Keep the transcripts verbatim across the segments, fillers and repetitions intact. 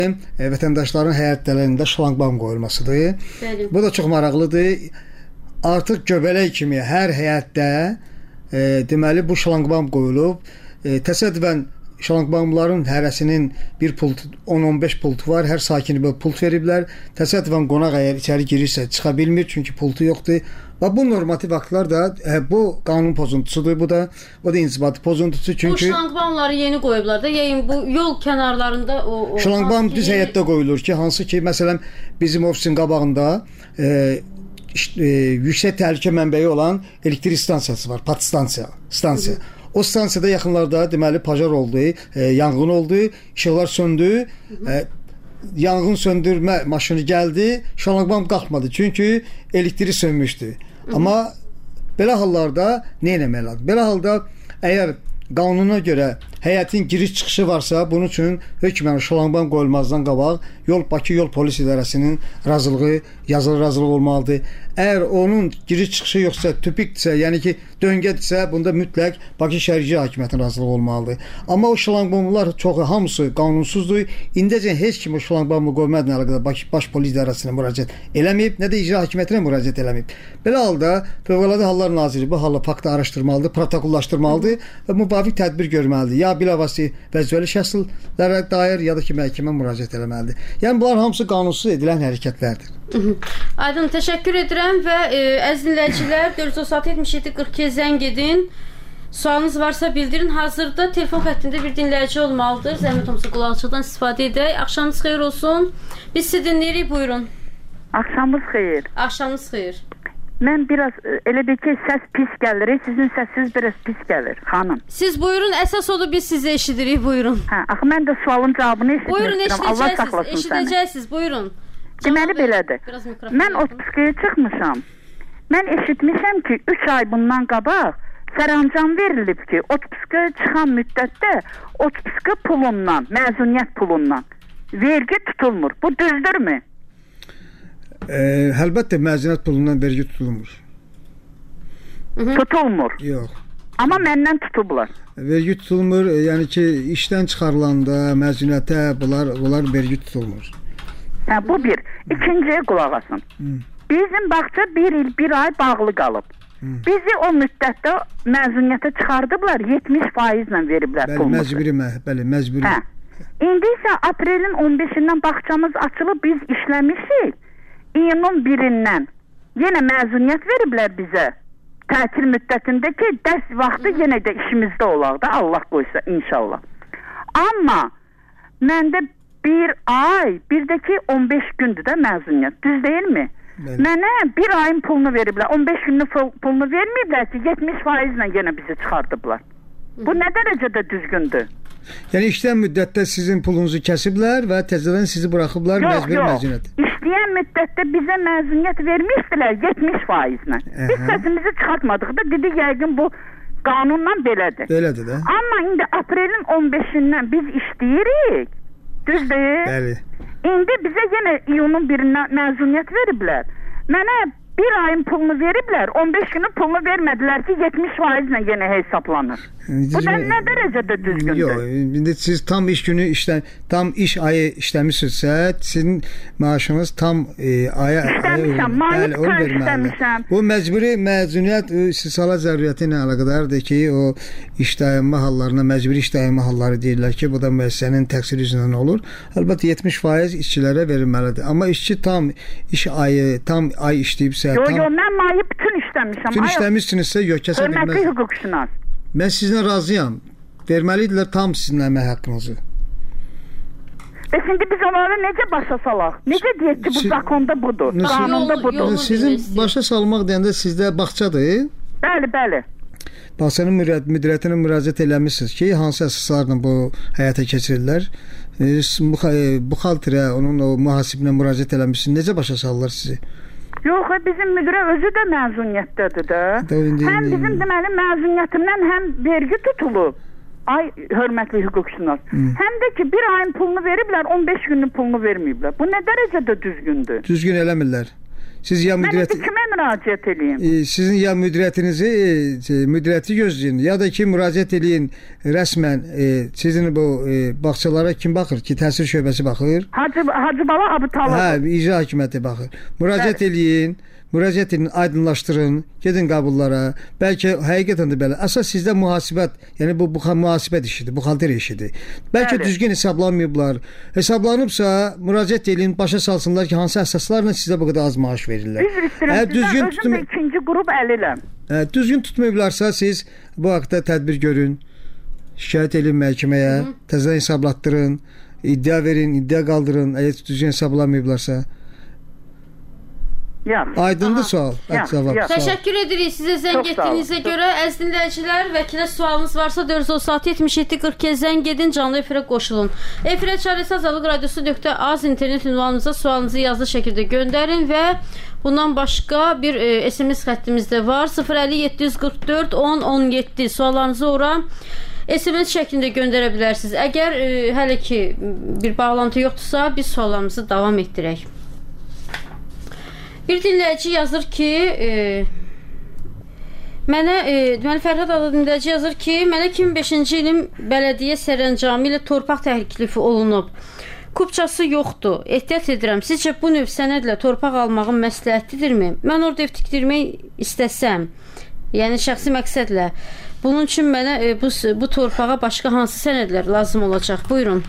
Vətəndaşların həyətlərində şlanqbam qoyulmasıdır. Bəli. Bu da çox maraqlıdır. Artıq göbələk kimi hər həyətdə e, deməli bu şlanqbam qoyulub. E, təsadüfən şlanqbamların hərəsinin bir pult, on on beş pultu var. Hər sakini bir pult veriblər. Təsadüfən qonaq əgər içəri girirsə çıxa bilmir, çünki pultu yoxdur. Və bu normativ aktlar da e, bu qanun pozuntusudur. Bu da o da inzibati pozuntusu, çünki bu şlanqbamları yeni qoyublar da. Yəni bu yol kənarlarında o, o şlanqbam düz yeni... həyətdə qoyulur ki, hansı ki, məsələn, bizim ofisin qabağında e, işte, e, yüksək təhlükə mənbəyi olan elektrik stansiyası var, pat stansiya, stansiya. Hı -hı. O stansiyada yaxınlarda deməli pajar oldu, e, yanğın oldu, işıqlar söndü. E, yanğın söndürmə maşını gəldi, şlanqbam qalxmadı, çünki elektrik sönmüşdü. Hı -hı. Amma belə hallarda nə etmək lazım? Belə halda əgər qanuna görə həyətin giriş çıxışı varsa, bunun üçün hökmən şlanqbam qoyulmazdan qabaq yol Bakı Yol Polis İdarəsinin razılığı, yazılı razılıq olmalıdır. Əgər onun giriş çıxışı yoxsa, tüpikdirsə, yəni ki, döngədirsə, bunda mütləq Bakı Şəhər İcra Hakimiyyətinin razılığı olmalıdır. Amma o şlanqbamlar çoxu, hamısı qanunsuzdur. İndicə heç kim o şlanqbamı qoymadığına əlaqədar Bakı Baş Polis İdarəsinə müraciət eləməyib, nə də İcra Hakimiyyətinə müraciət eləməyib. Belə halda Fövqəladə Hallar Naziri bu halı faktı araşdırmalıdır, protokollaşdırmalıdır və müvafiq tədbir görməlidir. Ya bilavasitə vəzifəli şəxslərə dair, ya da ki, məhkəmə müraciət eləməlidir. Yəni bunlar hamısı qanunsuz edilən hərəkətlərdir. Aydın, təşəkkür edirəm və e, əziz dinləyicilər, dörd yüz otuz altı yetmiş yeddi qırx iki zəng edin. Sualınız varsa bildirin. Hazırda telefon xəttində bir dinləyici olmalıdır. Zəhmət olmasa qulaqçıdan istifadə edək. Axşamınız xeyir olsun. Biz sizi dinləyirik, buyurun. Axşamınız xeyir. Axşamınız xeyir. Mən biraz elə bir ki, səs pis gəlir. Sizin səsiniz biraz pis gəlir, xanım. Siz buyurun, əsas odur biz sizi eşidirik, buyurun. Hə, axı mən də sualın cavabını eşitmək buyurun, istəyirəm. Allah saxlasın səni. Eşidəcəksiniz, buyurun. Deməli belədir. Mən otpuskaya çıxmışam. Mən eşitmişəm ki, üç ay bundan qabaq sərəncam verilib ki, otpuskaya çıxan müddətdə otpuska pulundan, məzuniyyət pulundan vergi tutulmur. Bu düzdürmü? E, əlbəttə məzuniyyət pulundan vergi tutulmur. Hı -hı. Tutulmur. Yox. Amma məndən tutublar. Vergi tutulmur, yəni ki, işdən çıxarılanda məzuniyyətə bunlar, bunlar vergi tutulmur. Hə, bu bir. İkinciyə qulaq asın. Hı. Bizim bağça bir il, bir ay bağlı qalıb. Hı. Bizi o müddətdə məzuniyyətə çıxardıblar, yetmiş faizlə veriblər bəli, pulumuzu. Məcburi, bəli, məcburi. Hə. İndi isə aprelin on beşindən bağçamız açılıb, biz işləmişik. İyunun birindən yenə məzuniyyət veriblər bizə. Tətil müddətində ki, dərs vaxtı yenə də işimizdə olaq da, Allah qoysa inşallah. Amma məndə bir ay, bir də ki on beş gündür də məzuniyyət. Düz deyilmi? Bəli. Mənə bir ayın pulunu veriblər. on beş günlük pulunu verməyiblər ki, yetmiş faizlə yenə bizi çıxardıblar. Bu nə dərəcədə düzgündür? Yəni işləyən müddətdə sizin pulunuzu kəsiblər və təzədən sizi buraxıblar məcburi məzuniyyət. İşləyən müddətdə bizə məzuniyyət vermişdilər yetmiş faizlə. Aha. Biz səsimizi çıxartmadıq da, dedik yəqin bu qanunla belədir. Belədir də. Amma indi aprelin on beşindən biz işləyirik. Düz deyil? Bəli. İndi bizə yenə iyunun birindən məzuniyyət veriblər. Mənə bir ayın pulunu veriblər, on beş günün pulunu vermədilər ki, yetmiş faizlə yenə hesablanır. Bu da nə dərəcədə düzgündür? Yox, indi siz tam iş günü işlə, tam iş ayı işləmişsinizsə, sizin maaşınız tam e, aya işləmişəm, mayıp da işləmişəm. Bu məcburi məzuniyyət istisala zəruriyyəti ilə əlaqədardır ki, o iş dayanma hallarına, məcburi iş dayanma halları deyirlər ki, bu da müəssisənin təqsiri üzrə olur. Əlbəttə yetmiş faiz işçilərə verilməlidir. Amma işçi tam iş ayı, tam ay işləyibsə, Yox, yox, mən mayı bütün işləmişəm. Bütün işləmişsinizsə, yox, kəsə bilməz. Hörmətli hüquqşünas. Mən sizinlə razıyam. Verməlidirlər tam sizin əmək haqqınızı. Və şimdi biz onları necə başa salaq? Necə deyək ki, bu Siz, zakonda budur, qanunda budur? Yolu, sizin başa salmaq deyəndə sizdə bağçadır. Bəli, bəli. Bağçanın müdiriyyətinə müraciət eləmişsiniz ki, hansı əsaslarla bu həyata keçirirlər? Buxalterə, onun o mühasibinə müraciət eləmişsiniz. Necə başa salırlar sizi? Yox, bizim müdirə özü də məzuniyyətdədir də. Indi, həm indi, bizim deməli məzuniyyətimdən həm vergi tutulub. Ay, hörmətli hüquqşünas. Hmm. Həm də ki, bir ayın pulunu veriblər, on beş günün pulunu verməyiblər. Bu nə dərəcədə düzgündür? Düzgün eləmirlər. Siz ya müdiriyyət Mən kimə müraciət edeyim? e, sizin ya müdiriyyətinizi e, müdiriyyəti gözləyin ya da ki müraciət eləyin rəsmən e, sizin bu e, bağçalara kim baxır ki, təsir şöbəsi baxır? Hacı Hacı Bala Abtalov. Hə, icra hakimiyyəti baxır. Müraciət eləyin. Müraciət edin, aydınlaşdırın, gedin qabullara. Bəlkə həqiqətən də belə. Əsas sizdə mühasibət, yəni bu, bu mühasibət işidir, buxalter işidir. Bəlkə Bəli. düzgün hesablanmayıblar. Hesablanıbsa müraciət edin, başa salsınlar ki, hansı əsaslarla sizə bu qədər az maaş verirlər. Üzr istəyirəm. Əgər düzgün Özüm tutma, də ikinci qrup əliləm. hə, düzgün tutmayıblarsa siz bu haqda tədbir görün. Şikayət edin məhkəməyə, təzədən hesablatdırın, iddia verin, iddia qaldırın. Əgər düzgün hesablanmayıblarsa. Yox. Aydındır sual. Ya, Cavab. ya. sual. Təşəkkür edirik sizə zəng Çox sağ olun. etdiyinizə görə. Əziz dinləyicilər, vəkilə sualınız varsa dörd yüz otuz altı yetmiş yeddi qırx iki zəng edin, canlı efirə qoşulun. Efirə Çaresi Azadlıq Radiosu nöqtə az internet ünvanımıza sualınızı yazılı şəkildə göndərin və bundan başqa bir e, S M S xəttimiz də var. sıfır əlli yeddi yüz qırx dörd on on yeddi. Suallarınızı ora S M S şəklində göndərə bilərsiniz. Əgər e, hələ ki bir bağlantı yoxdursa, biz suallarımızı davam etdirək. Bir dinləyici yazır ki, e, mənə e, deməli Fərhad adlı dinləyici yazır ki, mənə iki min beşinci ilin bələdiyyə sərəncamı ilə torpaq təklifi olunub. Kupçası yoxdur. Ehtiyat edirəm. Sizcə bu növ sənədlə torpaq almağın məsləhətlidirmi? Mən orada ev tikdirmək istəsəm, yəni şəxsi məqsədlə, bunun üçün mənə e, bu, bu torpağa başqa hansı sənədlər lazım olacaq? Buyurun.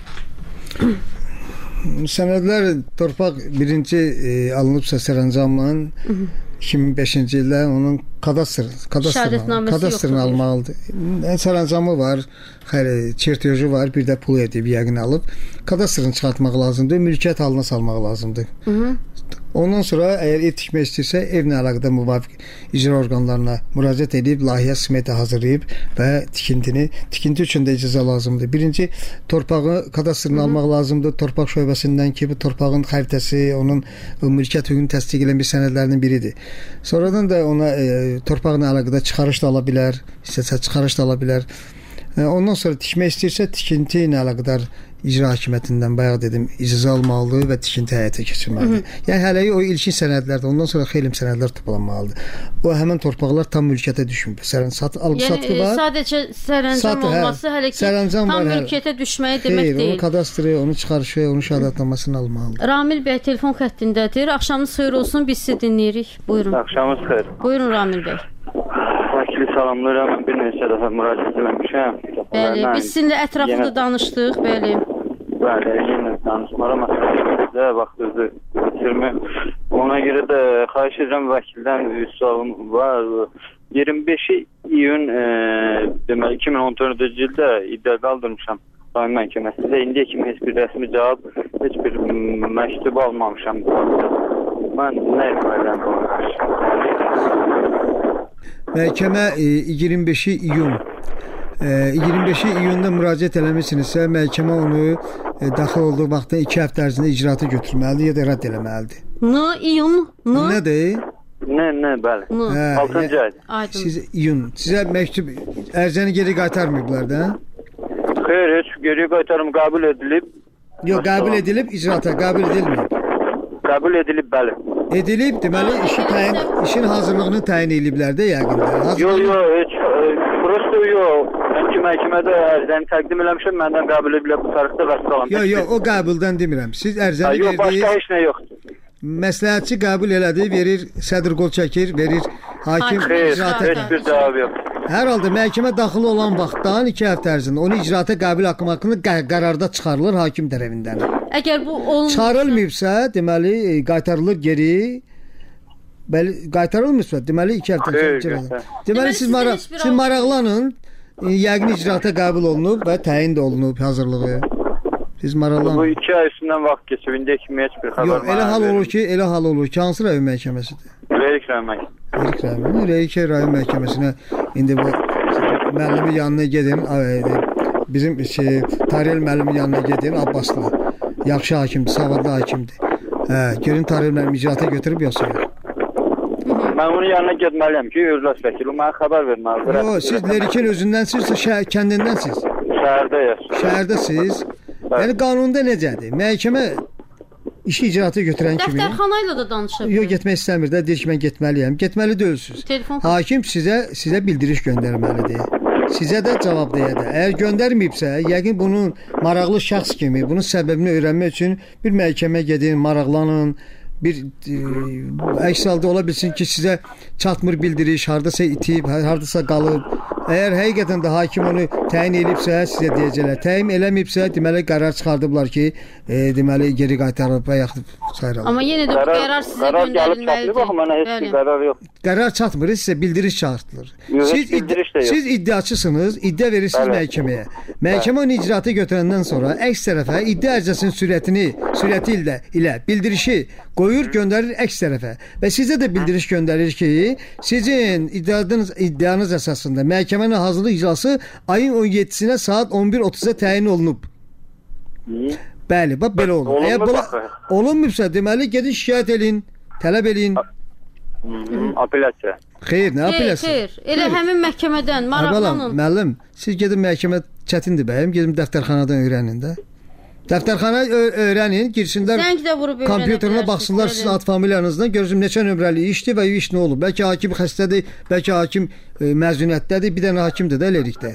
Sənədlər torpaq birinci e, alınıbsa sərəncamla iki min beşinci ildə onun kadastr kadastrını kadastrını almalıdır. Sərəncamı var, xeyr, çertyoju var, bir də pul edib yəqin alıb kadastrını çıxartmaq lazımdır, mülkiyyət halına salmaq lazımdır. Hı -hı. Ondan sonra əgər ev tikmək istəyirsə, evlə əlaqədar müvafiq icra orqanlarına müraciət edib, layihə smeti hazırlayıb və tikintini, tikinti üçün də icazə lazımdır. Birinci torpağı kadastrını Hı -hı. almaq lazımdır. Torpaq şöbəsindən ki, bu torpağın xəritəsi, onun mülkiyyət hüququnu təsdiq edən bir sənədlərinin biridir. Sonradan da ona e, torpaqla əlaqədar çıxarış da ala bilər, istəsə çıxarış da ala bilər. E, ondan sonra tikmək istəyirsə, tikinti ilə əlaqədar icra hakimiyyətindən bayaq dedim, icazə almalıdır və tikinti həyata keçirməlidir. Yəni hələlik o ilkin sənədlərdə, ondan sonra xeyli sənədlər toplanmalıdır. O həmin torpaqlar tam mülkiyyətə düşmür. Sərən sat alqı-satqı yəni, var. Sadəcə sərəncam Sat, olması hələ ki sərəncam tam var, mülkiyyətə düşməyi demək Xeyr, deyil. onun kadastrı, onun çıxarışı, onun şəhadətnamasını almalıdır. Ramil bəy telefon xəttindədir. Axşamınız xeyir olsun, biz sizi dinləyirik. Buyurun. Axşamınız xeyir. Buyurun Ramil bəy. Vəkili salamlayıram. Mən bir neçə dəfə müraciət etmişəm. Bəli, biz sizinlə ətraflı yenə, danışdıq, bəli. Bəli, yenə danışmaram. Məsələn, vaxt özü bitirmək. Ona görə də xahiş edirəm vəkildən bir sualım var. iyirmi beşi iyun e, deməli iki min on dördüncü ildə iddia qaldırmışam rayon məhkəməsində. İndiyə kimi heç bir rəsmi cavab, heç bir məktub almamışam. Mən nə etməliyəm buna qarşı? Məhkəmə e, iyirmi beşi iyun e, iyirmi beşi iyunda müraciət eləmisinizsə, məhkəmə onu e, daxil olduğu vaxtda iki həftə ərzində icraata götürməlidir ya da rədd eləməlidir. N iyun, N. Nədir? Nə, nə, bəli. Hə, altıncı ay. Aydın. Siz iyun. Sizə məktub ərzəni geri qaytarmayıblar da? Xeyr, heç geri qaytarım qəbul edilib. Yox, qəbul edilib icraata, qəbul edilməyib. Qəbul edilib, bəli. Edilib, deməli işi təyin, işin hazırlığını təyin ediblər də yəqin də. Yox, yox, heç prosto yox. Mən ki məhkəmədə ərzəni təqdim eləmişəm, məndən qəbul ediblər bu tarixdə vəssalam. Yox, yox, o qəbuldan demirəm. Siz ərzəni yox, başqa verdiniz. heç nə yoxdur. Məsləhətçi qəbul elədi, verir, sədr qol çəkir, verir, hakim Xeyr, icraata. heç bir cavab yox. Hər halda məhkəmə daxil olan vaxtdan iki həftə ərzində onu icraata qəbul haqqı haqqında qə qərarda çıxarılır hakim tərəfindən. Əgər bu olmasa, Çıxarılmayıbsa, deməli qaytarılır geri. Bəli, qaytarılmırsa, deməli iki həftə Xeyr, icraata. götür. Deməli Deməli, siz sizdə maraq, heç bir siz al- maraqlanın. e, Yəqin icraata qəbul olunub və təyin də olunub hazırlığı. Siz Bu maraqlanın. iki ay üstündən vaxt keçib, indiyə kimi heç bir xəbər Yox, elə hal olur ki, elə hal olur ki, hansı rayon məhkəməsidir? Verik rəhmək. Reyk rayon, Reyk rayon məhkəməsinə indi bu müəllimin yanına gedin, a- bizim şey, Tariyel müəllimin yanına gedin, Abbaslı. Yaxşı hakimdir, savadlı hakimdir. Hə, görün Tariyel müəllim icraata götürüb yoxsa yox. Mən onun yanına getməliyəm ki, özləş vəkili mənə xəbər verməlidir. Yox, siz Lerikin özündənsiz, şəhər kəndindənsiz. Şəhərdə yaşayır. Şəhərdəsiz. Yəni qanunda necədir? Məhkəmə işi icraata götürən kimi Dəftərxana ilə də danışa bilər. yox getmək istəmir də, deyir ki, mən getməliyəm. Getməli deyilsiniz. Telefon Hakim sizə sizə bildiriş göndərməlidir. Sizə də cavab deyədir. Əgər göndərməyibsə, yəqin bunun maraqlı şəxs kimi bunun səbəbini öyrənmək üçün bir məhkəməyə gedin, maraqlanın. Bir e, əks halda ola bilsin ki, sizə çatmır bildiriş, hardasa itib, hardasa qalıb. Əgər həqiqətən də hakim onu təyin edibsə, sizə deyəcəklər. Təyin eləməyibsə, deməli qərar çıxardıblar ki, e, deməli geri qaytarılıb və yaxud sayrılıb. Amma yenə də bu qərar sizə göndərilməlidir. Bax, mənə heç bir qərar yox. Qərar çatmır, sizə bildiriş çatdırılır. Yox, Siz, heç bildiriş də yox. siz iddiaçısınız, iddia verirsiniz Bəli. məhkəməyə. Məhkəmə onu icraata götürəndən sonra əks tərəfə iddia ərizəsinin sürətini, sürəti ilə, ilə bildirişi qoyur, göndərir əks tərəfə. Və sizə də bildiriş göndərir ki, sizin iddianız, iddianız əsasında məhkəmənin hazırlıq icrası ayın on yeddisinə saat on bir otuzda təyin olunub. İyi. Bəli, bax belə olur. Olunmur Əgər bula baxı. olunmubsa, deməli gedin şikayət edin, tələb edin. Apellyasiya. Xeyr, nə Xeyr, apellyasiya? xeyr. Elə həmin məhkəmədən Əvvəla, maraqlanın. müəllim, siz gedin məhkəmə çətindir bəyəm, gedin dəftərxanadan öyrənin də. Dəftərxana ö- öyrənin, girsinlər Zəng də vurub öyrənə kompüterinə bilərsiniz, baxsınlar bəli. sizin ad familiyanızdan, görsün neçə nömrəli işdir və iş nə olub. Bəlkə hakim xəstədir, bəlkə hakim e, məzuniyyətdədir, bir dənə hakimdir də eləkdə.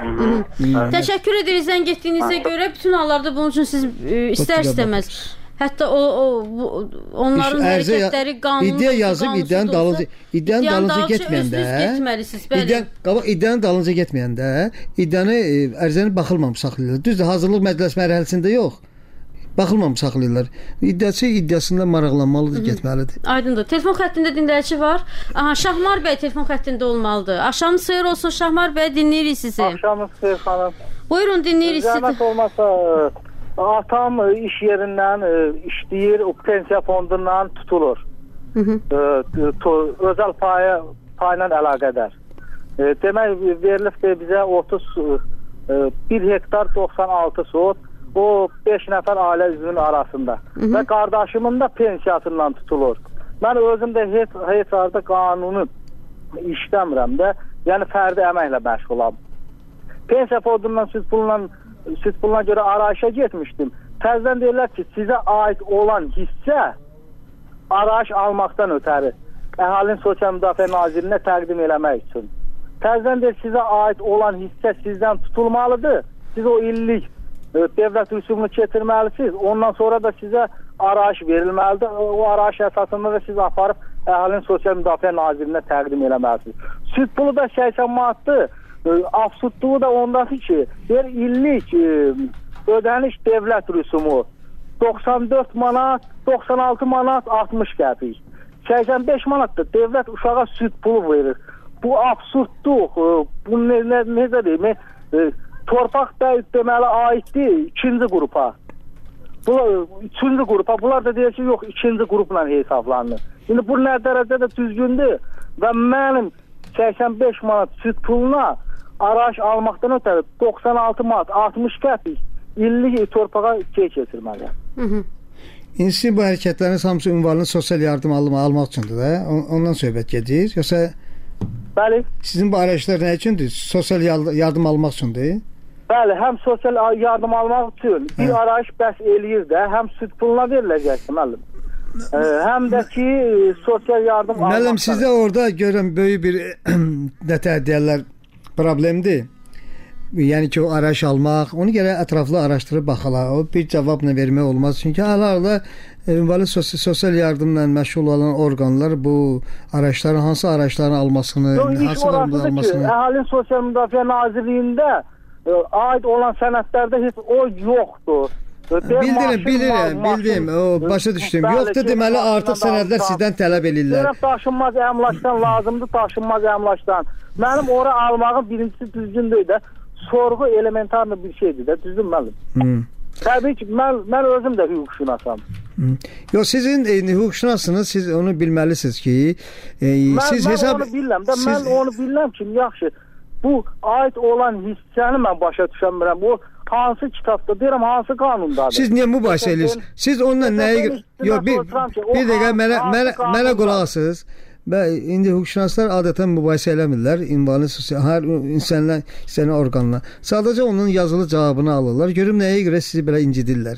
Təşəkkür edirik zəng etdiyinizə görə. Bütün hallarda bunun üçün siz e, istər-istəməz. Hətta o, o bu, onların İş- ərizə ya- hərəkətləri qanuni, iddia yazıb, qanunsuz iddianın olsa, dalınca- iddianın dalınca dalınca getməyəndə, özünüz getməlisiniz, bəli. İddianın qabaq iddianın dalınca getməyəndə, iddianı e, ərizəni baxılmamış saxlayırlar. Düzdür, hazırlıq məclis mərhələsində yox. Baxılmamış saxlayırlar. İddiaçı iddiasında maraqlanmalıdır, getməlidir. Aydındır. Telefon xəttində dinləyici var. Aha, Şahmar bəy telefon xəttində olmalıdır. Axşamınız xeyir olsun Şahmar bəy, dinləyirik sizi. Axşamınız xeyir xanım. Buyurun, dinləyirik sizi. Zəhmət olmasa atam e, iş yerindən e, işləyir, o pensiya fondundan tutulur. Hı -hı. E, to, özəl paya payla əlaqədar. E, demək verilibdir bizə otuz e, bir hektar doxsan altı sot, o beş nəfər ailə üzvünün arasında. Hı -hı. Və qardaşımın da pensiyasından tutulur. Mən özüm də heç heç arada qanunu işləmirəm də, yəni fərdi əməklə məşğulam. Pensiya fondundan süd pulundan süd puluna görə arayışa getmişdim. Təzədən deyirlər ki, sizə aid olan hissə arayış almaqdan ötəri Əhalinin Sosial Müdafiə Nazirinə təqdim eləmək üçün. Təzədən deyir, sizə aid olan hissə sizdən tutulmalıdır. Siz o illik e, dövlət rüsumunu keçirməlisiniz. Ondan sonra da sizə arayış verilməlidir. O arayış əsasında da siz aparıb Əhalinin Sosial Müdafiə Nazirinə təqdim eləməlisiniz. Süd pulu da səksən manatdır. Absurdluğu da ondadır ki, bir illik e, ödəniş dövlət rüsumu doxsan dörd manat, doxsan altı manat, altmış qəpik. səksən beş manatdır dövlət uşağa süd pulu verir. Bu absurdluq, e, bu ne, ne, necə deyim, e, torpaq da deməli aiddir ikinci qrupa. Bu üçüncü qrupa, bunlar da deyir ki, yox, ikinci qrupla hesablanır. Şimdi bu nə dərəcədə düzgündür və mənim səksən beş manat süd puluna araç almaqdan ötəri doxsan altı manat, altmış qəpik illik torpağa şey keçirməliyəm. Hı -hı. İndi sizin bu hərəkətləriniz hamısı ünvanlı sosial yardım alma, almaq üçündür də. Ondan söhbət gedir. Yoxsa Bəli. sizin bu arayışlar nə üçündür? Sosial yardım almaq üçündür? Bəli, həm sosial yardım almaq üçün bir hə. arayış bəs eləyir də, həm süd puluna veriləcək müəllim. Ee, həm də ki sosial yardım almaq. Müəllim, sizdə orada görürəm böyük bir nətər deyirlər problemdir. Yəni ki, o arayış almaq, onu gərək ətraflı araşdırıb baxalar. O bir cavabla vermək olmaz. Çünki hal-hazırda ünvanlı sosial, sosial yardımla məşğul olan orqanlar bu arayışların hansı arayışların almasını, Yo, hansı orqanların almasını. Əhalinin Sosial Müdafiə Nazirliyində e, aid olan sənədlərdə heç o yoxdur. Bildirim, bilirəm, bildim. O başa düşdüm. Yoxdur deməli artıq sənədlər sizdən tələb edirlər. Deyirəm, daşınmaz əmlakdan lazımdır, daşınmaz əmlakdan. Mənim ora almağım birincisi düzgün deyil də. Sorğu elementarlı bir şeydir də, düzdür müəllim? Hmm. Təbii ki, mən, mən özüm də hüquqşünasam. Hmm. Yox, sizin e, hüquqşünasınız, siz onu bilməlisiniz ki, e, mən, siz mən hesab... onu biləm də, siz... mən onu biləm ki, yaxşı, bu aid olan hissəni mən başa düşəmirəm. O hansı kitabda, deyirəm, hansı qanundadır? Siz niyə mübahisə edirsiniz? Siz onunla nəyə... Yox, bir, bir dəqiqə mənə, mənə, mənə qulaq asınız. Və indi hüquqşünaslar adətən mübahisə eləmirlər ünvanlı sosial hər insanla, istənilən orqanla. Sadəcə onun yazılı cavabını alırlar. Görüm nəyə görə sizi belə incidirlər.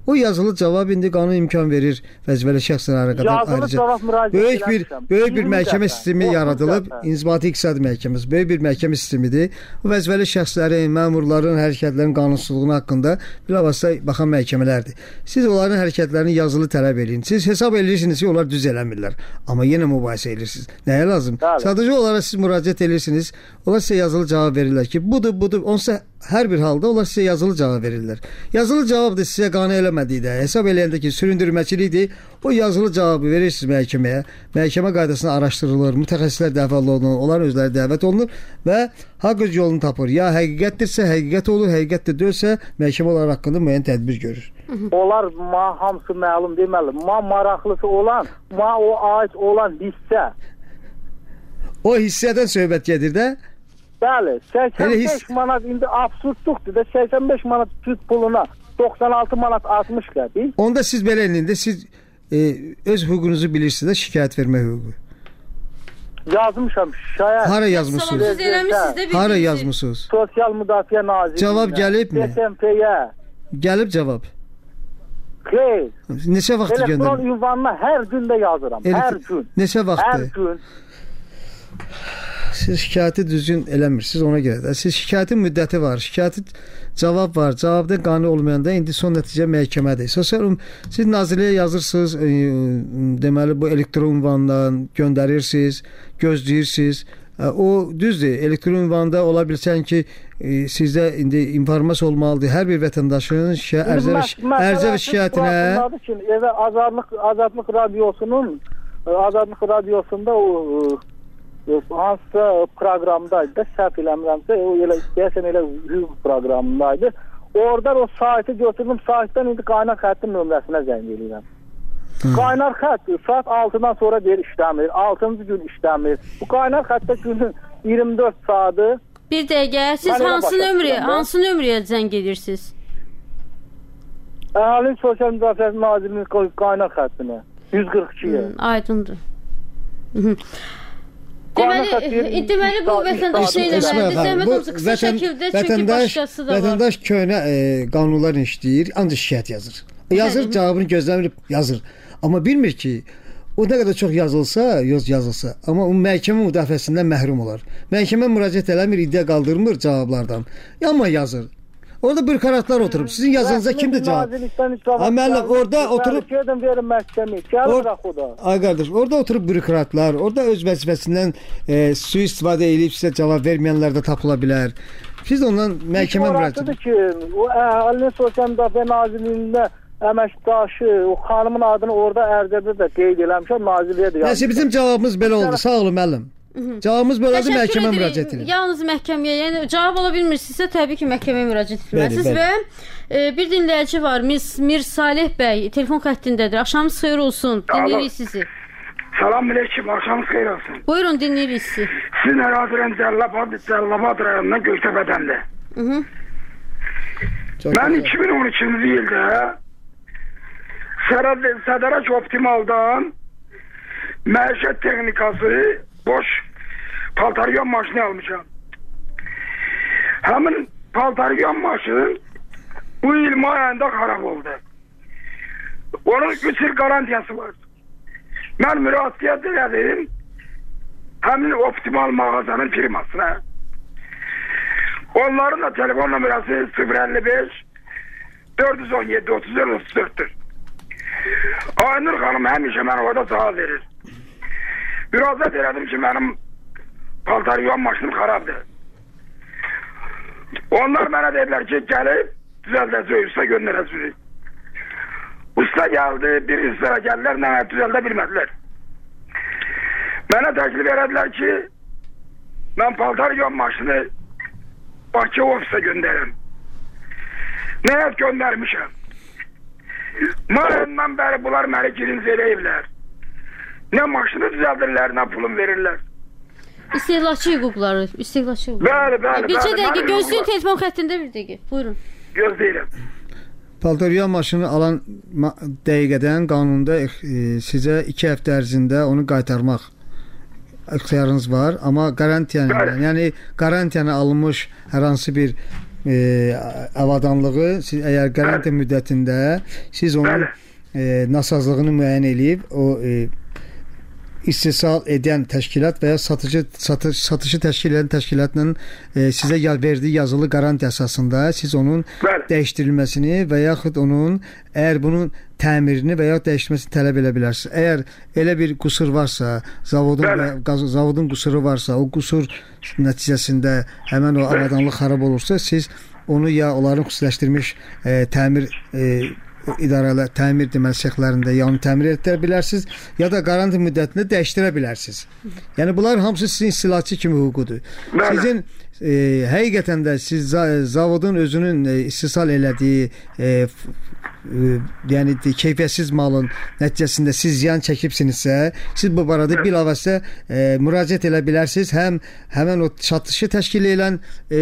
O yazılı cavab indi qanun imkan verir vəzifəli şəxslərə qədər Yazılı ayrıca. cavab müraciət Böyük bir eləmişəm. böyük bir iyirmi məhkəmə dəfə, sistemi otuz yaradılıb. dəfə. İnzibati İqtisadi Məhkəməsi böyük bir məhkəmə sistemidir. Bu vəzifəli şəxslərin, məmurların hərəkətlərinin qanunsuzluğu haqqında bilavasitə baxan məhkəmələrdir. Siz onların hərəkətlərini yazılı tələb edin. Siz hesab edirsiniz ki, onlar düz eləmirlər. Amma yenə mübahisə edirsiniz. Nəyə lazım? Bəli. Sadəcə onlara siz müraciət edirsiniz. Onlar sizə yazılı cavab verirlər ki, budur, budur. Onsa hər bir halda onlar sizə yazılı cavab verirlər. Yazılı cavab da sizə qane eləmədikdə, hesab eləyəndə ki, süründürməçilikdir, o yazılı cavabı verirsiniz məhkəməyə. Məhkəmə qaydasında araşdırılır, mütəxəssislər dəvət olunur, onlar özləri dəvət olunur və haqq öz yolunu tapır. Ya həqiqətdirsə, həqiqət olur, həqiqət də deyilsə, məhkəmə onlar haqqında müəyyən tədbir görür. Onlar ma hamısı məlum deməli. Ma maraqlısı olan, ma o ait olan hissə. O hissədən söhbət gedir də. Bəli, səksən beş hiss- manat indi absurdluqdur da səksən beş manat süd puluna doxsan altı manat altmış qəpik. Onda siz belə elində siz e, öz hüququnuzu bilirsiniz də şikayət vermə hüququ. Yazmışam şikayət. Hara yazmısınız? Siz eləmişsiniz də Hara bildiniz. yazmısınız? Sosial Müdafiə Nazirliyinə. Cavab gəlibmi? S M P-yə. Gəlib cavab. Xeyr. Neçə vaxt Elektron göndərdin? ünvanına hər gün də yazıram. Elektr- Hər gün. Neçə Hər vaxtdır? gün. Siz şikayəti düzgün eləmirsiniz ona görə də. Siz şikayətin müddəti var, şikayəti cavab var. Cavabda qane olmayanda indi son nəticə məhkəmədir. Sosial siz nazirliyə yazırsınız, e, deməli bu elektron ünvandan göndərirsiniz, gözləyirsiniz. E, o düzdür. Elektron ünvanda ola bilsən ki, e, sizdə indi informasiya olmalıdır. Hər bir vətəndaşın şikay ərizə və ərizə və şikayətinə ki, evə Azadlıq Azadlıq radiosunun Azadlıq radiosunda o hansısa proqramdaydı da, səhv eləmirəmsə, o elə deyəsən elə hüquq proqramındaydı. Oradan o saytı götürdüm, saytdan indi qaynar xəttin nömrəsinə zəng edirəm. Qaynar xətt saat altıdan sonra deyir işləmir, altıncı gün işləmir. Bu qaynar xəttdə günün iyirmi dörd saatı. Bir dəqiqə, siz Mən elə hansı başa nömrəyə, düşürəm, hansı nömrəyə zəng edirsiniz? Əhalinin Sosial Müdafiəsi Nazirliyinin qaynar xəttinə yüz qırx ikiyə. Hı, aydındır. Hı. Deməli, e, deməli bu vətəndaş Esma eləməlidir. xanım, Zəhmət bu olsa qısa vətən- şəkildə, çünki vətəndaş, başqası da var. vətəndaş köhnə e, qanunlar işləyir, ancaq şikayət yazır. Yazır, Bəli. cavabını gözləmir, yazır. Amma bilmir ki, o nə qədər çox yazılsa, yoz yazılsa, amma o məhkəmə müdafiəsindən məhrum olar. Məhkəmə müraciət eləmir, iddia qaldırmır cavablardan. Amma yazır. Orada bürokratlar oturub. Sizin yazınıza kimdir cavab? Ha, müəllim, orada oturub- Gedim verin məhkəməyə. Gəl Or- bırax o da. Ay qardaş, orada oturub bürokratlar, orada öz vəzifəsindən e, sui-istifadə edib sizə cavab verməyənlər də tapıla bilər. Siz ondan məhkəmə müraciət Orasıdır ki, o Əhalinin Sosial Müdafiə Nazirliyində əməkdaşı, o xanımın adını orada ərizədə də qeyd eləmişəm, nazirliyə də Nəsə yazmışam. bizim cavabımız belə oldu. Sağ olun müəllim. Cavabımız belədir, Təşəkkür məhkəmə edirik. müraciət edin. Yalnız məhkəməyə, yəni cavab ala bilmirsinizsə təbii ki, məhkəməyə müraciət etməlisiniz Bəli, və e, bir dinləyici var, Mir, Mir Salih bəy, telefon xəttindədir. Axşamınız xeyir olsun. Dinləyirik sizi. Salam aleyküm, akşamınız xeyir olsun. Buyurun, dinləyirik sizi. Sizin ərazilən Cəllabad, Cəllabad rayonundan Göktəbədəndir. Hı -hı. Çox Mən gözəl. iki min on ikinci ildə Sərad Sədərək Optimaldan məişət texnikası boş paltaryon maşını almışam. Həmin paltaryon maşın bu il may ayında xarab oldu. Onun üç il garantiyası var. Mən müraciət edim həmin optimal mağazanın firmasına. Onların da telefon nömrəsi sıfır əlli beş dörd yüz on yeddi otuz dörd otuz dörddür. Aynur xanım həmişə mən orada cavab verir. Müraciət elədim ki, mənim paltaryon maşınım xarabdır. Onlar mənə dedilər ki, gəlib düzəldəcək, usta göndərəcək. Usta gəldi, bir ustara gəldilər, nə düzəldə bilmədilər. Mənə təklif elədilər ki, mən paltaryon maşını Bakı ofisə göndərim. Nəyət göndərmişəm. Mayından bəri bunlar məni girinci eləyiblər. Nə maşını düzəldirlər, nə pulum verirlər. İstehlakçı hüquqları, istehlakçı hüquqları. Bəli, bəli, Bir bəli, dəqiqə bəli, gözləyin, hüquqlar. telefon xəttində bir dəqiqə. Buyurun. Gözləyirəm. Paltaryon maşını alan ma- dəqiqədən qanunda e, sizə iki həftə ərzində onu qaytarmaq ixtiyarınız var, amma qarantiyanı, Bəli. yəni qarantiyanı alınmış hər hansı bir e, avadanlığı siz, əgər qarantiya müddətində siz onun e, nasazlığını müəyyən edib o e, istehsal edən təşkilat və ya satıcı satış, satışı təşkil edən təşkilatla e, sizə verdiyi yazılı qarantiya əsasında siz onun Bəli. dəyişdirilməsini və yaxud onun əgər bunun təmirini və ya dəyişdirməsini tələb edə bilərsiniz. Əgər elə bir qüsur varsa, zavodun və, zavodun qüsuru varsa, o qüsur nəticəsində həmin o avadanlıq xarab olursa, siz onu ya onların xüsusiləşdirilmiş e, təmir e, idarələr, təmir deməli sexlərində ya onu təmir etdirə bilərsiniz, ya da qarantiya müddətində dəyişdirə bilərsiniz. Yəni bunlar hamısı sizin istihlakçı kimi hüququdur. Sizin e, həqiqətən də siz zavodun özünün e, istehsal elədiyi e, e, yəni keyfiyyətsiz malın nəticəsində siz ziyan çəkibsinizsə, siz bu barədə bilavasitə e, müraciət edə bilərsiniz. Həm həmin o satışı təşkil edən e,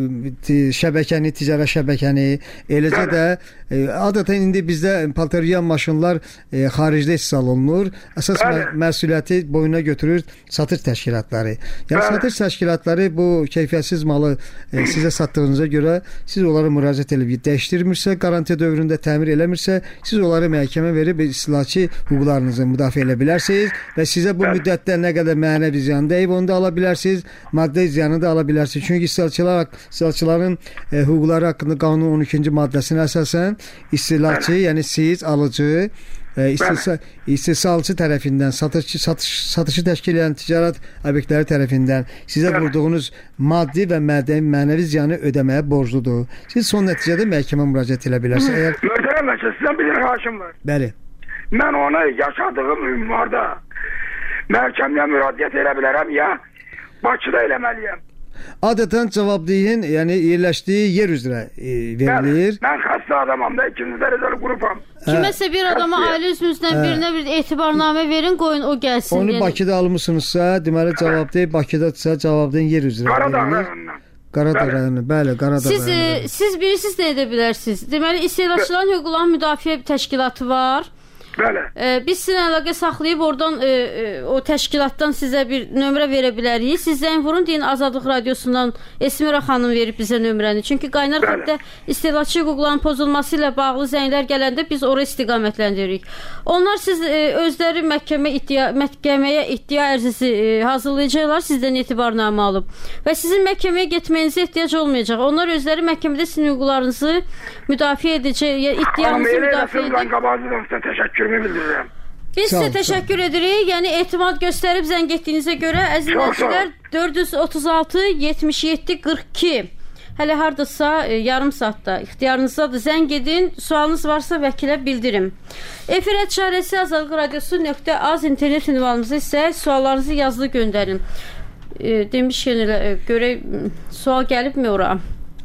şəbəkəni, ticarət şəbəkəni, eləcə də e, adətən indi bizdə paltaryan maşınlar e, xaricdə istehsal olunur. Əsas mə məsuliyyəti boynuna götürür satış təşkilatları. Yəni satış təşkilatları bu keyfiyyətsiz malı e, sizə satdığınıza görə siz onlara müraciət edib dəyişdirmirsə, qarantiya dövründə təmir eləmirsə, siz onları məhkəmə verib istihlakçı hüquqlarınızı müdafiə edə bilərsiniz və sizə bu müddətdə nə qədər mənəvi ziyan dəyib, onu da ala bilərsiniz, maddi ziyanı da ala bilərsiniz. Çünki istihlakçılar, istihlakçıların e, hüquqları haqqında qanunun on ikinci maddəsinə əsasən istihlakçı, yəni siz alıcı, e, istehsal, istehsalçı tərəfindən, satış, satış, satışı təşkil edən ticarət obyektləri tərəfindən sizə vurduğunuz maddi və mənəvi, mənəvi ziyanı ödəməyə borcludur. Siz son nəticədə məhkəmə müraciət edə bilərsiniz. Əgər... Möhtərəm məhkəmə, sizdən bir xahişim var. Bəli. Mən onu yaşadığım ünvarda məhkəməyə müraciət edə bilərəm ya Bakıda eləməliyəm. Adətən cavabdehin, yəni yerləşdiyi yer üzrə e, verilir. Mən, mən xəstə adamam da, ikinci dərəcəli qrupam. Kiməsə bir adama ailə üzvünüzdən birinə bir etibarnamə verin, qoyun o gəlsin. Onu yəni. Bakıda almışsınızsa, deməli cavabdeh Bakıdadırsa, cavabdehin yer üzrə Qaradağ verilir. rayonundan. Qaradağ rayonu, bəli, Qaradağ siz, rayonu. E, siz bilirsiniz nə edə bilərsiniz? Deməli, istehlakçıların hüquqlarının müdafiə təşkilatı var. Bəli. E, biz sizinlə əlaqə saxlayıb oradan e, e, o təşkilatdan sizə bir nömrə verə bilərik. Siz zəng vurun deyin, Azadlıq Radiosundan Esmira xanım verib bizə nömrəni. Çünki qaynar xəttə istehlakçı hüquqlarının pozulması ilə bağlı zənglər gələndə biz ora istiqamətləndirik. Onlar siz e, özləri məhkəmə iddia, məhkəməyə iddia ərizəsi e, hazırlayacaqlar, sizdən etibarnamə alıb. Və sizin məhkəməyə getməyinizə ehtiyac olmayacaq. Onlar özləri məhkəmədə sizin hüquqlarınızı müdafiə edəcək, iddianızı müdafiə edəcək. Təşəkkürümü bildirirəm. Biz sizə təşəkkür edirik. Yəni etimad göstərib zəng etdiyinizə görə əziz dinləyicilər dörd yüz otuz altı yetmiş yeddi qırx iki hələ hardasa e, yarım saatda ixtiyarınızdadır. Zəng edin. Sualınız varsa vəkilə bildirin. Efir çarəsi azadlıq radiosu nöqtə az internet ünvanımıza isə suallarınızı yazılı göndərin. E, demişkən elə e, görək sual gəlibmi ora?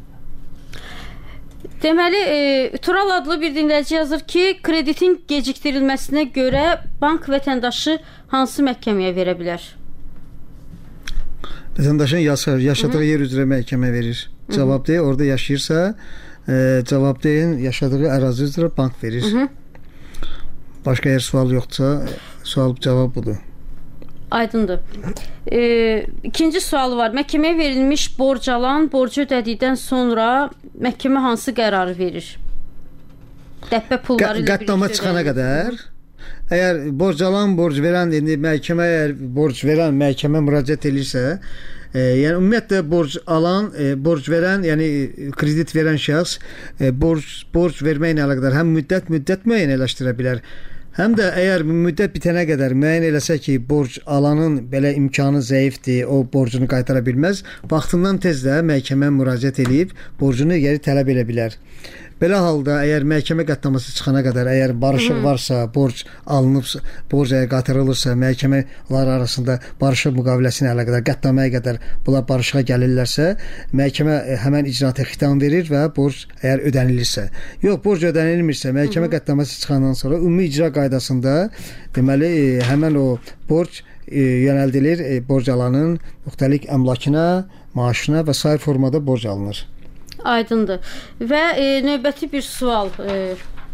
Deməli, e, Tural adlı bir dinləyici yazır ki, kreditin gecikdirilməsinə görə bank vətəndaşı hansı məhkəməyə verə bilər? Vətəndaşın yaşadığı, yaşadığı yer üzrə məhkəmə verir. Cavabdeh orada yaşayırsa, e, cavabdehin yaşadığı ərazi üzrə bank verir. Hı -hı. Başqa yer sual yoxdursa, sual cavab budur. Aydındır. E, ikinci sualı var. Məhkəməyə verilmiş borc alan borcu ödədikdən sonra məhkəmə hansı qərarı verir? Dəbbə pulları ilə qətnamə çıxana qədər, əgər borc alan, borc verən, indi məhkəmə əgər borc verən məhkəmə müraciət edirsə, e, yəni ümumiyyətlə borc alan, e, borc verən, yəni kredit verən şəxs e, borc borc verməklə əlaqədar həm müddət müddət müəyyənləşdirə bilər. Həm də əgər müddət bitənə qədər müəyyən eləsə ki, borc alanın belə imkanı zəifdir, o borcunu qaytara bilməz, vaxtından tez də məhkəmə müraciət edib borcunu geri tələb edə bilər. Belə halda əgər məhkəmə qətnaməsi çıxana qədər, əgər barışıq varsa, borc alınıbsa, borc əgər qaytarılırsa, məhkəmələr arasında barışıq müqaviləsinə əlaqədar qətnaməyə qədər bunlar barışığa gəlirlərsə, məhkəmə həmən icraata xitam verir və borc əgər ödənilirsə. Yox, borc ödənilmirsə, məhkəmə qətnaməsi çıxandan sonra ümumi icra qaydasında deməli həmən o borc e, yönəldilir e, borc alanın müxtəlif əmlakına, maaşına və sair formada borc alınır. Aydındır. Və e, növbəti bir sual. E,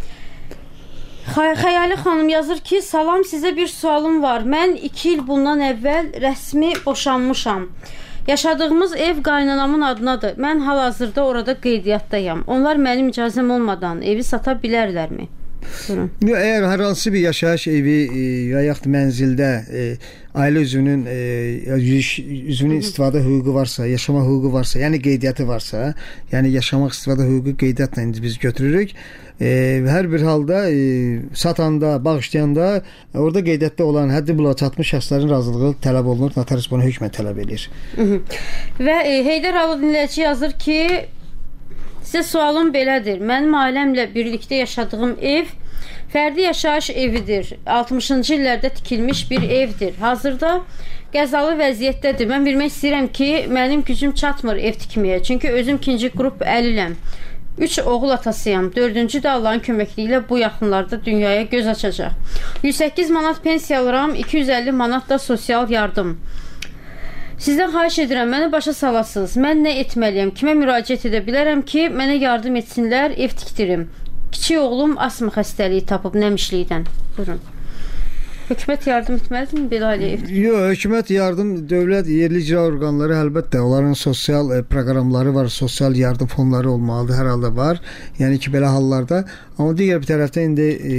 Xəyali xanım yazır ki, salam, sizə bir sualım var. Mən iki il bundan əvvəl rəsmi boşanmışam. Yaşadığımız ev qaynanamın adınadır. Mən hal-hazırda orada qeydiyyatdayam. Onlar mənim icazəm olmadan evi sata bilərlərmi? Buyurun. Əgər hər hansı bir yaşayış evi e, və yaxud mənzildə e, ailə üzvünün e, üzvünün istifadə hüququ varsa, yaşama hüququ varsa, yəni qeydiyyatı varsa, yəni yaşamaq istifadə hüququ qeydiyyatla indi biz götürürük. E, hər bir halda e, satanda, bağışlayanda e, orada qeydiyyatda olan həddi buluğa çatmış şəxslərin razılığı tələb olunur. Notarius bunu hökmən tələb edir. Hı -hı. Və e, Heydər Alı dinləyici yazır ki, sizə sualım belədir. Mənim ailəmlə birlikdə yaşadığım ev fərdi yaşayış evidir. altmışıncı illərdə tikilmiş bir evdir. Hazırda qəzalı vəziyyətdədir. Mən bilmək istəyirəm ki, mənim gücüm çatmır ev tikməyə. Çünki özüm ikinci qrup əliləm. Üç oğul atasıyam. Dördüncü də Allahın köməkliyi ilə bu yaxınlarda dünyaya göz açacaq. yüz səkkiz manat pensiya alıram, iki yüz əlli manat da sosial yardım. Sizdən xahiş edirəm, məni başa salasınız. Mən nə etməliyəm? Kimə müraciət edə bilərəm ki, mənə yardım etsinlər, ev tikdirim. Kiçik oğlum asma xəstəliyi tapıb nəmişlikdən. Buyurun. Hökumət yardım etməlidirmi belə ailə ev? Yox, hökumət yardım, dövlət, yerli icra orqanları əlbəttə onların sosial e, proqramları var, sosial yardım fonları olmalıdır, hər halda var. Yəni ki, belə hallarda. Amma digər bir tərəfdən indi e,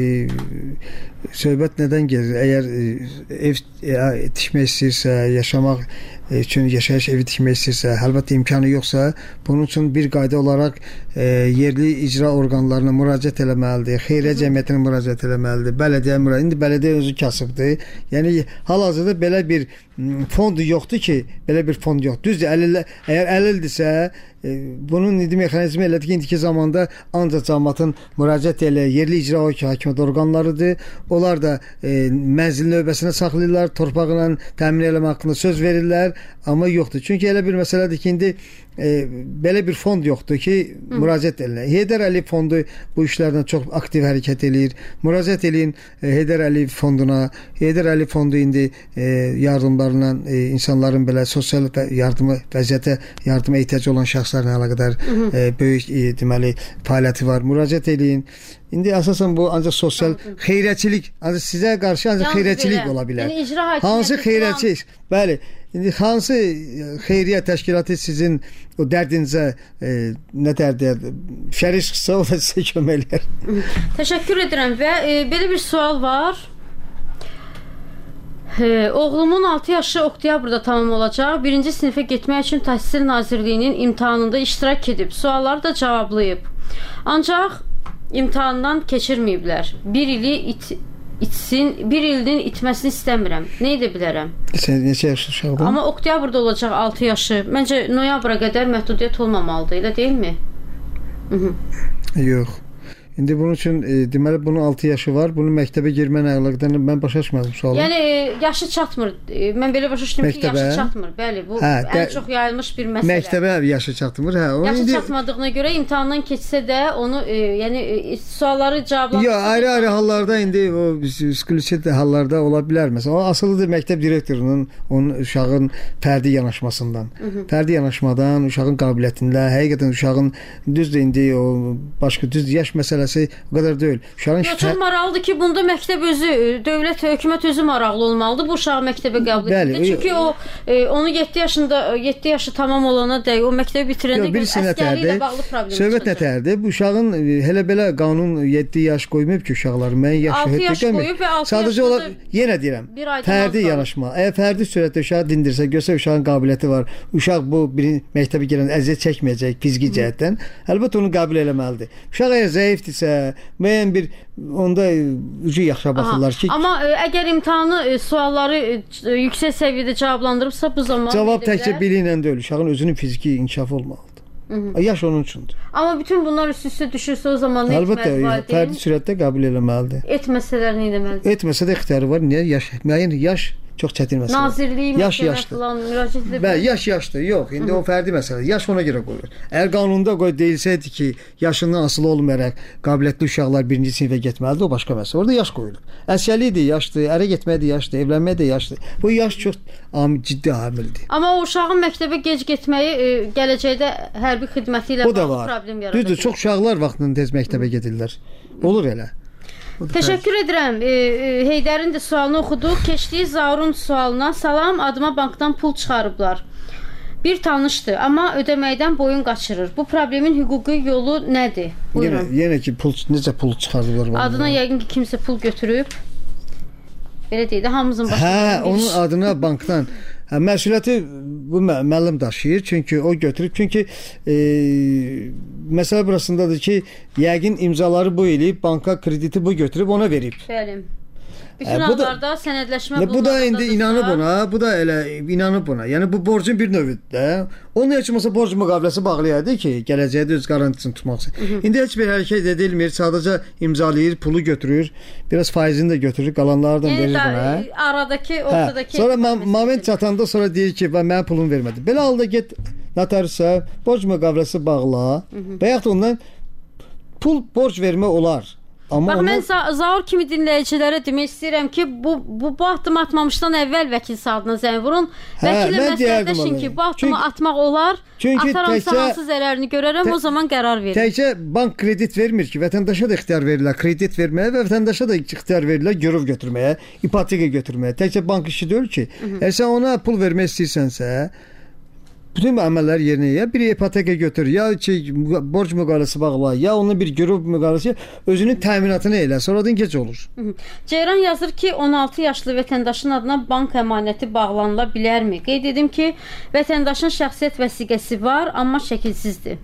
söhbət nədən gedir? Əgər e, ev e, tikmək istəyirsə, yaşamaq üçün yaşayış evi tikmək istəyirsə, əlbəttə imkanı yoxsa, bunun üçün bir qayda olaraq e, yerli icra orqanlarına müraciət eləməlidir, xeyriyyə cəmiyyətinə müraciət eləməlidir, bələdiyyə müraciət. İndi bələdiyyə özü kasıbdır. Yəni hal-hazırda belə bir fond yoxdur ki, belə bir fond yoxdur. Düzdür, əlil, əgər əlildirsə, e, bunun indi mexanizmi elədir ki, indiki zamanda ancaq cəmiyyətin müraciət elə yerli icra hakimiyyət orqanlarıdır. Onlar da e, mənzil növbəsinə saxlayırlar, torpaqla təmin eləmə haqqında söz verirlər, amma yoxdur. Çünki elə bir məsələdir ki, indi e, belə bir fond yoxdur ki, Hı. müraciət edin. Heydər Əliyev fondu bu işlərdən çox aktiv hərəkət eləyir. Müraciət eləyin e, Heydər Əliyev fonduna. Heydər Əliyev fondu indi e, yardımlarla e, insanların belə sosial yardımı, vəziyyətə yardıma ehtiyacı olan şəxslərlə əlaqədar e, böyük e, deməli fəaliyyəti var. Müraciət eləyin. İndi əsasən bu ancaq sosial xeyriyyəçilik, ancaq sizə qarşı ancaq xeyriyyəçilik ola bilər. Yəni icra hakimiyyəti. Hansı xeyriyyəçilik? Bəli. İndi hansı xeyriyyə təşkilatı sizin o dərdinizə e, nə dərdir? Şərik çıxsa o da sizə kömək edər. Təşəkkür edirəm və e, belə bir sual var. E, oğlumun altı yaşı oktyabrda tamam olacaq. Birinci sinifə getmək üçün Təhsil Nazirliyinin imtahanında iştirak edib. Sualları da cavablayıb. Ancaq imtahandan keçirməyiblər. Bir ili it, itsin, bir ilin itməsini istəmirəm. Nə edə bilərəm? Sən neçə yaşlı uşaqdan? Amma oktyabrda olacaq altı yaşı. Məncə noyabra qədər məhdudiyyət olmamalıdır, elə deyilmi? Hı -hı. Yox. İndi bunun üçün e, deməli bunun altı yaşı var. Bunun məktəbə girmə əlaqədən mən başa düşmədim sualı. Yəni e, yaşı çatmır. E, mən belə başa düşdüm ki, yaşı çatmır. Bəli, bu hə, ən çox yayılmış bir məsələ. Məktəbə yaşı çatmır. Hə, yaşı indi çatmadığına görə imtahandan keçsə də onu e, yəni e, sualları cavablandırsa. Yox, ayrı-ayrı hallarda indi o psixolojik hallarda ola bilər. Məsələn, o asılıdır məktəb direktorunun onun uşağın fərdi yanaşmasından. Hı -hı. Fərdi yanaşmadan, uşağın qabiliyyətində, həqiqətən uşağın düzdür indi o başqa düz yaş məsələsi o qədər deyil. Uşağın Yo, çox maraqlıdır ki, bunda məktəb özü, dövlət, hökumət özü maraqlı olmalıdır bu uşağı məktəbə qəbul etməkdə. Çünki o e, onu yeddi yaşında, yeddi yaşı tamam olana dək, o məktəbi bitirəndə əsgərliyi ilə bağlı problem çıxacaq. Söhbət nətərdir? Bu uşağın hələ belə qanun yeddi yaş qoymayıb ki, uşaqları. Mən yaş altı yaş qoyub və altı sadəcə olaraq yenə deyirəm. Fərdi yanaşma. Əgər fərdi sürətdə uşağı dindirsə, görsə uşağın qabiliyyəti var. Uşaq bu bir məktəbə girəndə əziyyət çəkməyəcək fiziki cəhətdən. Əlbəttə onu qəbul eləməlidir. Uşaq əgər zəifdirsə, müəyyən bir onda ucu yaxşı baxırlar ki. Amma ə, əgər imtahanı, ə, sualları ə, yüksək səviyyədə cavablandırıbsa bu zaman cavab təkcə bili ilə deyil, uşağın özünün fiziki inkişafı olmalıdır. Hı -hı. Yaş onun üçündür. Amma bütün bunlar üst-üstə düşürsə o zaman nə etməli valideyn? Fərdi sürətdə qəbul eləməlidir. Etməsələr nə etməlidir? Etməsə də ixtiyarı var. Niyə? Yaş, müəyyən yaş çox çətin məsələ. Nazirliyi, yaş yaşdır. Falan müraciət edə bilər. Bəli, yaş yaşdır. Yox, indi Hı -hı. o fərdi məsələ. Yaş ona görə qoyulur. Əgər qanunda qoy deyilsəydi ki, yaşından asılı olmayaraq qabiliyyətli uşaqlar birinci sinifə getməlidir, o başqa məsələ. Orada yaş qoyulur. Əsgərlik də yaşdır, ərə getmək də yaşdır, evlənmək də yaşdır. Bu yaş çox ciddi amildir. Amma o uşağın məktəbə gec getməyi e, gələcəkdə hərbi xidməti ilə bağlı problem yaradır. Düzdür, çox uşaqlar vaxtında tez məktəbə gedirlər. Olur elə. Təşəkkür edirəm. E, e, Heydərin də sualını oxuduq. Keçdiyi Zaurun sualına. Salam, adıma bankdan pul çıxarıblar. Bir tanışdır, amma ödəməkdən boyun qaçırır. Bu problemin hüquqi yolu nədir? Buyurun. Yenə, yenə ki, pul, necə pul çıxardılar? Adına yəqin ki, kimsə pul götürüb. Belə deyil də, hamımızın başına. Hə, onun adına bankdan. Hə, məsuliyyəti bu müəllim daşıyır. Çünki o götürüb. Çünki e, məsələ burasındadır ki, yəqin imzaları bu eləyib, banka krediti bu götürüb ona verib. Bəli. Bütün Hə, bu da- hallarda sənədləşmə Bu da bunlardadır indi da- inanıb ona, bu da elə inanıb buna. Yəni bu borcun bir növüdür də. Onun heç olmasa borc müqaviləsi bağlayırdı ki, gələcəkdə öz qarantisini tutmaq üçün. İndi heç bir hərəkət edilmir, sadəcə imzalayır, pulu götürür, biraz faizini də götürür, qalanlardan Yəni verir da, buna. aradakı, Hə, ortadakı sonra ma- moment çatanda sonra deyir ki, "Mən mənə pulumu vermədi." Belə halda get notariusa borc müqaviləsi bağla və yaxud da ondan pul borc vermə olar. Amma Bax, onu mən Za- Zaur kimi dinləyicilərə demək istəyirəm ki, bu bu, bu addım atmamışdan əvvəl vəkil saatına zəng vurun. Hə, Vəkillə mən deyərdim məsləhətləşin ona. ki, bu addımı Çünki- atmaq olar. çünki Ataramsa təkcə- hansı zərərini görərəm, tə- o zaman qərar verin. Təkcə bank kredit vermir ki, vətəndaşa da ixtiyar verirlər kredit verməyə və vətəndaşa da ixtiyar verirlər girov götürməyə, ipoteka götürməyə. Təkcə bank işi deyil ki. Əgər sən ona pul vermək istəyirsənsə, bütün əməlləri yerinə ya bir ipoteka götür, ya ki borc müqaviləsi bağla, ya onun bir girov müqaviləsi özünün təminatını elə, sonradan gec olur. Ceyran yazır ki, on altı yaşlı vətəndaşın adına bank əmanəti bağlanıla bilərmi? Qeyd edim ki, vətəndaşın şəxsiyyət vəsiqəsi var, amma şəkilsizdir.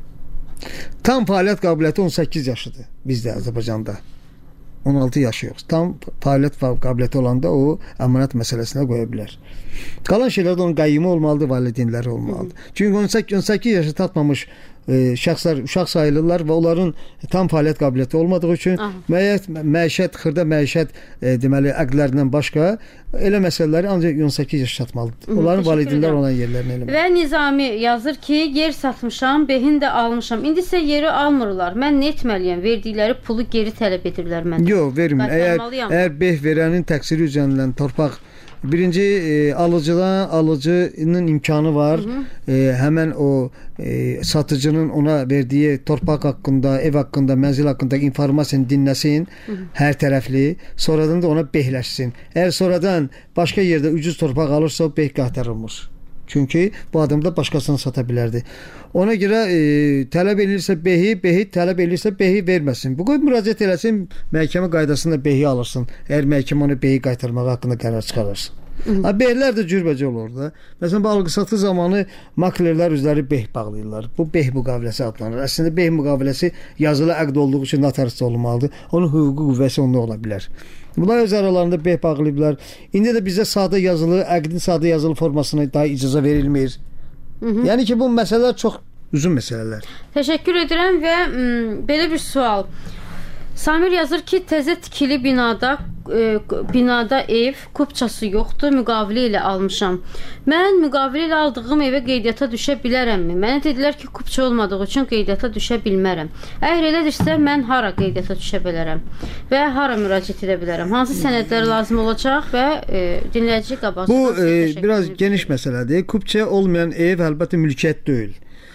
Tam fəaliyyət qabiliyyəti on səkkiz yaşıdır bizdə Azərbaycanda. on altı yaşı yox. Tam fəaliyyət qabiliyyəti olanda o əmanət məsələsinə qoya bilər. Qalan şeylərdə onun qəyyimi olmalıdır, valideynləri olmalıdır. Çünki on səkkiz on səkkiz yaşı tatmamış e, şəxslər uşaq sayılırlar və onların tam fəaliyyət qabiliyyəti olmadığı üçün müəyyət məişət, xırda məişət e, deməli əqdlərindən başqa elə məsələləri ancaq on səkkiz yaş çatmalıdır. Onların valideynlər olan yerlərinə eləmək. Və Nizami yazır ki, yer satmışam, behin də almışam. İndi isə yeri almırlar. Mən nə etməliyəm? Verdikləri pulu geri tələb edirlər məndən. Yox, vermir. Əgər Qaytarmalıyam. əgər beh verənin təqsiri üzərindən torpaq birinci e, alıcıdan alıcının imkanı var. Hı -hı. E, həmən o e, satıcının ona verdiyi torpaq haqqında, ev haqqında, mənzil haqqında informasiyanı dinləsin, Hı -hı. hər tərəfli. Sonradan da ona behləşsin. Əgər sonradan başqa yerdə ucuz torpaq alırsa, o beh qaytarılmır. Çünki bu adam da başqasına sata bilərdi. Ona görə e, tələb edirsə behi, behi tələb edirsə behi verməsin. Bu qoy müraciət eləsin, məhkəmə qaydasında behi alırsın. Əgər məhkəmə onu behi qaytarmaq haqqında qərar çıxarırsa. Ha, behlər də cürbəcə olur da. Məsələn, bu alqı-satqı zamanı maklerlər özləri beh bağlayırlar. Bu beh müqaviləsi adlanır. Əslində beh müqaviləsi yazılı əqd olduğu üçün notariusda olmalıdır. Onun hüquqi qüvvəsi onda ola bilər. Bunlar öz aralarında beh bağlayıblar. İndi də bizə sadə yazılı, əqdin sadə yazılı formasına daha icazə verilmir. Hı -hı. Yəni ki, bu məsələlər çox uzun məsələlər. Təşəkkür edirəm və m, belə bir sual. Samir yazır ki, təzə tikili binada e, binada ev, kupçası yoxdur, müqavilə ilə almışam. Mən müqavilə ilə aldığım evə qeydiyyata düşə bilərəmmi? Mənə dedilər ki, kupça olmadığı üçün qeydiyyata düşə bilmərəm. Əgər elədirsə, mən hara qeydiyyata düşə bilərəm və hara müraciət edə bilərəm? Hansı sənədlər lazım olacaq və e, dinləyici qabaqcıdan Bu sizə e, təşəkkür biraz edirəm. geniş məsələdir. Kupça olmayan ev əlbəttə mülkiyyət deyil.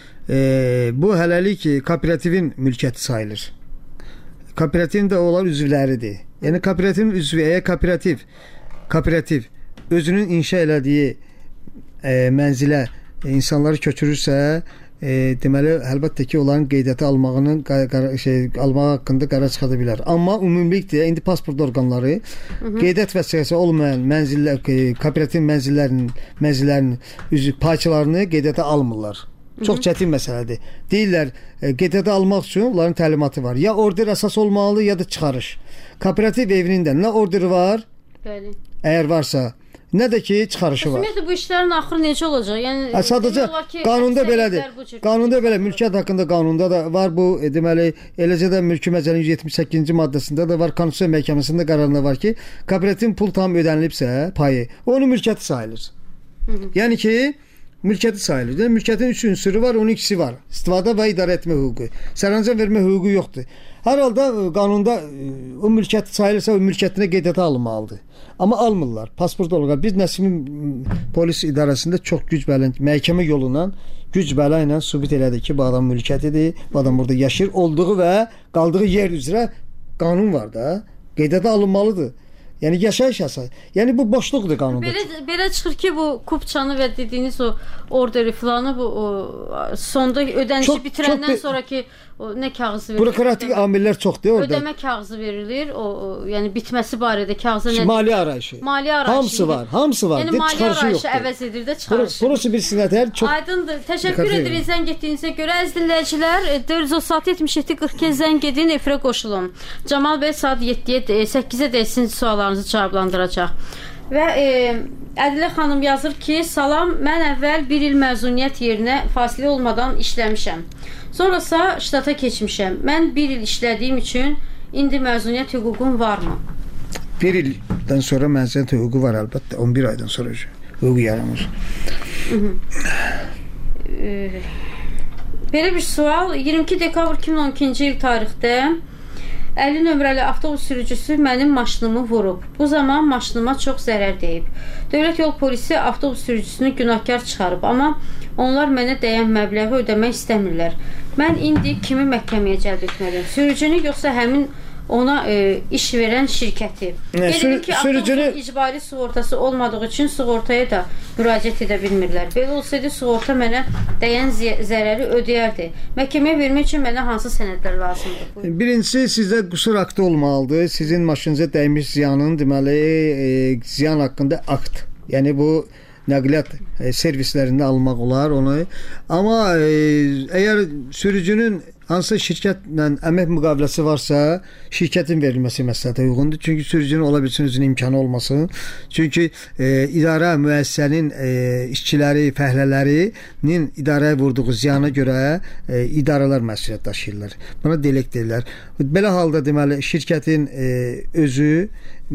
E, bu hələlik kooperativin mülkiyyəti sayılır. Kooperativin də onlar üzvləridir. Yəni kooperativin üzvü, əgər kooperativ kooperativ özünün inşa elədiyi e, mənzilə e, insanları köçürürsə, e, deməli əlbəttə ki, onların qeydiyyata almağının şey almağı haqqında qərar çıxarda bilər. Amma ümumilikdə indi pasport orqanları qeydiyyat vəsiqəsi olmayan mənzillər, e, kooperativ mənzillərinin mənzillərinin üzv payçılarını qeydiyyata almırlar. Çox çətin məsələdir. Deyirlər, e, qeydiyyata almaq üçün onların təlimatı var. Ya order əsas olmalı, ya da çıxarış. Kooperativ evinin də nə orderi var? Bəli. Əgər varsa, nə də ki, çıxarışı var. Ümumiyyətlə bu işlərin axırı necə olacaq? Yəni Hə, sadəcə qanunda belədir. Qanunda belə, mülkiyyət haqqında qanunda da var bu, e, deməli, eləcə də mülki məcəllənin yüz yetmiş səkkizinci maddəsində də var, Konstitusiya məhkəməsində qərarında var ki, kooperativin pul tam ödənilibsə, payı, onun mülkiyyəti sayılır. Hı -hı. Yəni ki, mülkiyyəti sayılır. Yəni mülkiyyətin üç ünsürü var, onun ikisi var. İstifadə və idarə etmə hüququ. Sərəncam vermə hüququ yoxdur. Hər halda qanunda o mülkiyyət sayılırsa, o mülkiyyətinə qeydiyyata alınmalıdır. Amma almırlar. Pasport olaraq biz Nəsimi polis idarəsində çox güc bələ, məhkəmə yolundan güc bələ ilə sübut elədik ki, bu adam mülkiyyətidir, bu adam burada yaşayır olduğu və qaldığı yer üzrə qanun var da, qeydiyyata alınmalıdır. Yəni yaşayış yasası. Yəni bu boşluqdur qanunda. Belə belə çıxır ki, bu kupçanı və dediyiniz o orderi filanı bu o, sonda ödənişi Çox- bitirəndən çox- sonraki o nə kağızı verilir? Bürokratik amillər çoxdur orada. Ödəmə kağızı verilir. O, o yəni bitməsi barədə kağıza nə? Maliyyə arayışı. Maliyyə arayışı. Hamısı var, hamısı var. Yəni Də maliyyə çıxarışı arayışı yoxdur. əvəz edir də çıxarışı. Burası bir sinətər çox Aydındır. Təşəkkür Diqqət edirik zəng etdiyinizə görə. Əziz dinləyicilər, dörd yüz otuz altı yetmiş yeddi qırx iki zəng edin, efirə qoşulun. Camal bəy saat yeddiyə səkkizə də sizin suallarınızı cavablandıracaq. Və e, Ədilə xanım yazır ki, salam, mən əvvəl bir il məzuniyyət yerinə fasilə olmadan işləmişəm. Sonrasa ştata keçmişəm. Mən bir il işlədiyim üçün indi məzuniyyət hüququm varmı? bir ildən sonra məzuniyyət hüququ var əlbəttə. on bir aydan sonra hüquq yaranır. E, belə bir sual. iyirmi iki dekabr iki min on ikinci il tarixdə əlli nömrəli avtobus sürücüsü mənim maşınımı vurub. Bu zaman maşınıma çox zərər deyib. Dövlət yol polisi avtobus sürücüsünü günahkar çıxarıb, amma onlar mənə dəyən məbləği ödəmək istəmirlər. Mən indi kimi məhkəməyə cəlb etməliyəm? Sürücünü yoxsa həmin ona e, iş verən şirkəti? Nə, Qeyd ki, sürücünü... avtobusun icbari sığortası olmadığı üçün sığortaya da müraciət edə bilmirlər. Belə olsaydı sığorta mənə dəyən zərəri ödəyərdi. Məhkəməyə vermək üçün mənə hansı sənədlər lazımdır? Buyurun. Birincisi sizdə qüsur aktı olmalıdır. Sizin maşınınıza dəymiş ziyanın deməli e, ziyan haqqında akt. Yəni bu nəqliyyat e, servislərində almaq olar onu. Amma e, əgər sürücünün hansı şirkətlə əmək müqaviləsi varsa, şirkətin verilməsi məsləhətə uyğundur. Çünki sürücünün ola bilsin özünün imkanı olmasın. Çünki e, idarə müəssisənin e, işçiləri, fəhlələrinin idarəyə vurduğu ziyana görə e, idarələr məsuliyyət daşıyırlar. Buna delekt deyirlər. Belə halda deməli şirkətin e, özü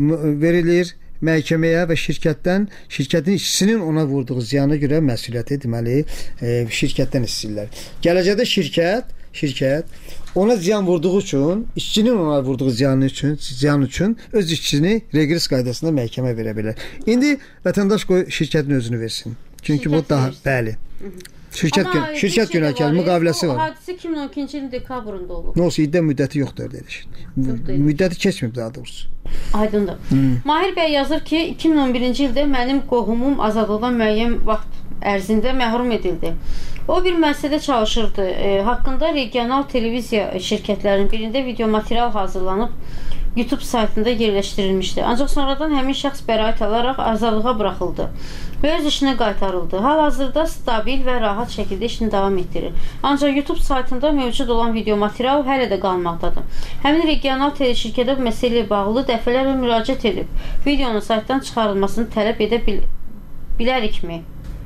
verilir məhkəməyə və şirkətdən, şirkətin işçisinin ona vurduğu ziyana görə məsuliyyəti deməli e, şirkətdən istəyirlər. Gələcəkdə şirkət şirkət ona ziyan vurduğu üçün, işçinin ona vurduğu ziyanı üçün, ziyan üçün öz işçisini regress qaydasında məhkəmə verə bilər. İndi vətəndaş qoy şirkətin özünü versin. Çünki şirkət bu daha versin. Bəli. Şirkət gün, şirkət günahkar müqaviləsi var. Bu hadisə iki min on ikinci ilin dekabrında olub. Nə olsa iddia müddəti yoxdur dedik. Müddəti keçməyib daha doğrusu. Aydındır. Hmm. Mahir bəy yazır ki, iki min on birinci ildə mənim qohumum azadlıqdan müəyyən vaxt ərzində məhrum edildi. O bir müəssisədə çalışırdı. E, haqqında regional televiziya şirkətlərinin birində video material hazırlanıb YouTube saytında yerləşdirilmişdi. Ancaq sonradan həmin şəxs bəraət alaraq azadlığa buraxıldı və öz işinə qaytarıldı. Hal-hazırda stabil və rahat şəkildə işini davam etdirir. Ancaq YouTube saytında mövcud olan video material hələ də qalmaqdadır. Həmin regional teleşirkətə bu məsələ ilə bağlı dəfələrlə müraciət edib. Videonun saytdan çıxarılmasını tələb edə bil bilərikmi?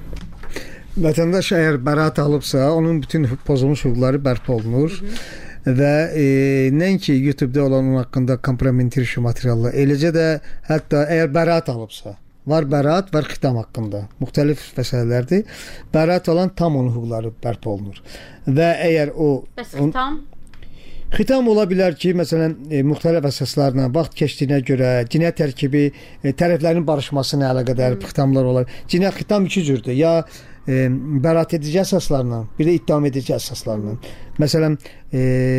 Vətəndaş əgər bəraət alıbsa, onun bütün pozulmuş hüquqları bərpa olunur. Hı -hı. Və e, nəinki YouTube-da olan onun haqqında kompromitiriş materiallar, eləcə də hətta əgər bəraət alıbsa, var bəraət, var xitam haqqında. Müxtəlif məsələlərdir. Bəraət alan tam onun hüquqları bərpa olunur. Və əgər o Bəs xitam? On, xitam ola bilər ki, məsələn, e, müxtəlif əsaslarla, vaxt keçdiyinə görə, cinayət tərkibi, e, tərəflərin barışmasına əlaqədar xitamlar olar. Cinayət xitam iki cürdür. Ya e, bəraət edici əsaslarla, bir də ittiham edici əsaslarla. Məsələn, e,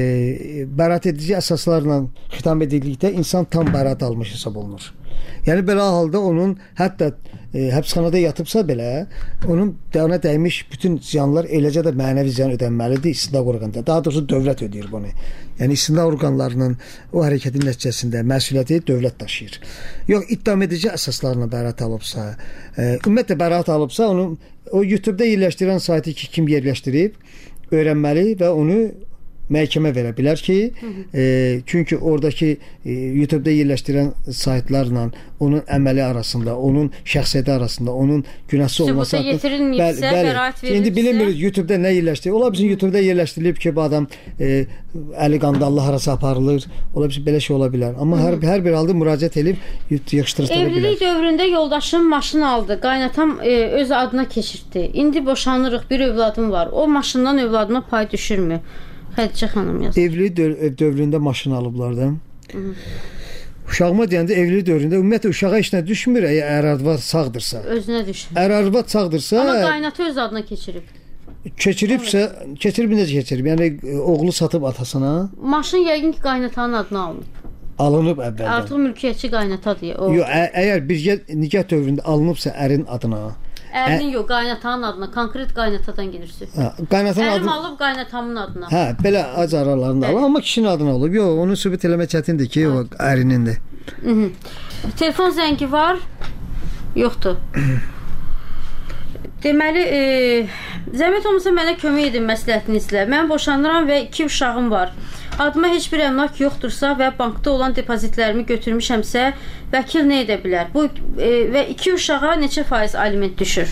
bəraət edici əsaslarla xitam edildikdə insan tam bəraət almış hesab olunur. Yəni belə halda onun hətta e, həbsxanada yatıbsa belə, onun ona dəymiş bütün ziyanlar eləcə də mənəvi ziyan ödənməlidir istintaq orqanında. Daha doğrusu dövlət ödəyir bunu. Yəni istintaq orqanlarının o hərəkətin nəticəsində məsuliyyəti dövlət daşıyır. Yox, ittiham edici əsaslarla bəraət alıbsa, e, ümumiyyətlə bəraət alıbsa, onun o YouTube-da yerləşdirən saytı ki, kim yerləşdirib öyrənməli və onu məhkəmə verə bilər ki, hı -hı. E, çünki oradakı e, YouTube-da yerləşdirən saytlarla onun əməli arasında, onun şəxsiyyəti arasında, onun günahsız olması haqqında yetirilməyibsə, bəraət verilibsə, indi bilinmir YouTube-da nə yerləşdirir. Ola bilsin YouTube-da yerləşdirilib ki, bu adam e, əli qandallı harasa aparılır. Ola bilsin belə şey ola bilər. Amma hər, hər bir halda müraciət edib yığışdırıla bilər. Evlilik dövründə yoldaşım maşın aldı. Qaynatam e, öz adına keçirtdi. İndi boşanırıq, bir övladım var. O maşından övladıma pay düşürmü? Xədicə xanım yazır. Evlilik dövründə maşın alıblar da. Uşağıma deyəndə evlilik dövründə ümumiyyətlə uşağa işinə düşmür, əgər arvad sağdırsa. Özünə düşür. Əgər arvad sağdırsa... Amma qaynatı öz adına keçirib. Keçiribsə, keçirib necə keçirib? Yəni oğlu satıb atasına. Maşın yəqin ki, qaynatanın adına alınıb. alınıb əvvəldən. Artıq mülkiyyətçi qaynatadır. O. Yox, ə, əgər birgə nikah dövründə alınıbsa ərin adına. Ərinin yox, qaynatanın adına, konkret qaynatadan gedir söhbət. Hə, qaynatanın Ərim adına. alıb qaynatamın adına. Hə, belə ac aralarında alır, amma kişinin adına olub. Yox, onu sübut eləmək çətindir ki, o ərinindir. Mhm. Telefon zəngi var? Yoxdur. Deməli, e, zəhmət olmasa mənə kömək edin məsləhətinizlə. Mən boşanıram və iki uşağım var. Adıma heç bir əmlak yoxdursa və bankda olan depozitlərimi götürmüşəmsə, vəkil nə edə bilər? Bu e, və iki uşağa neçə faiz aliment düşür?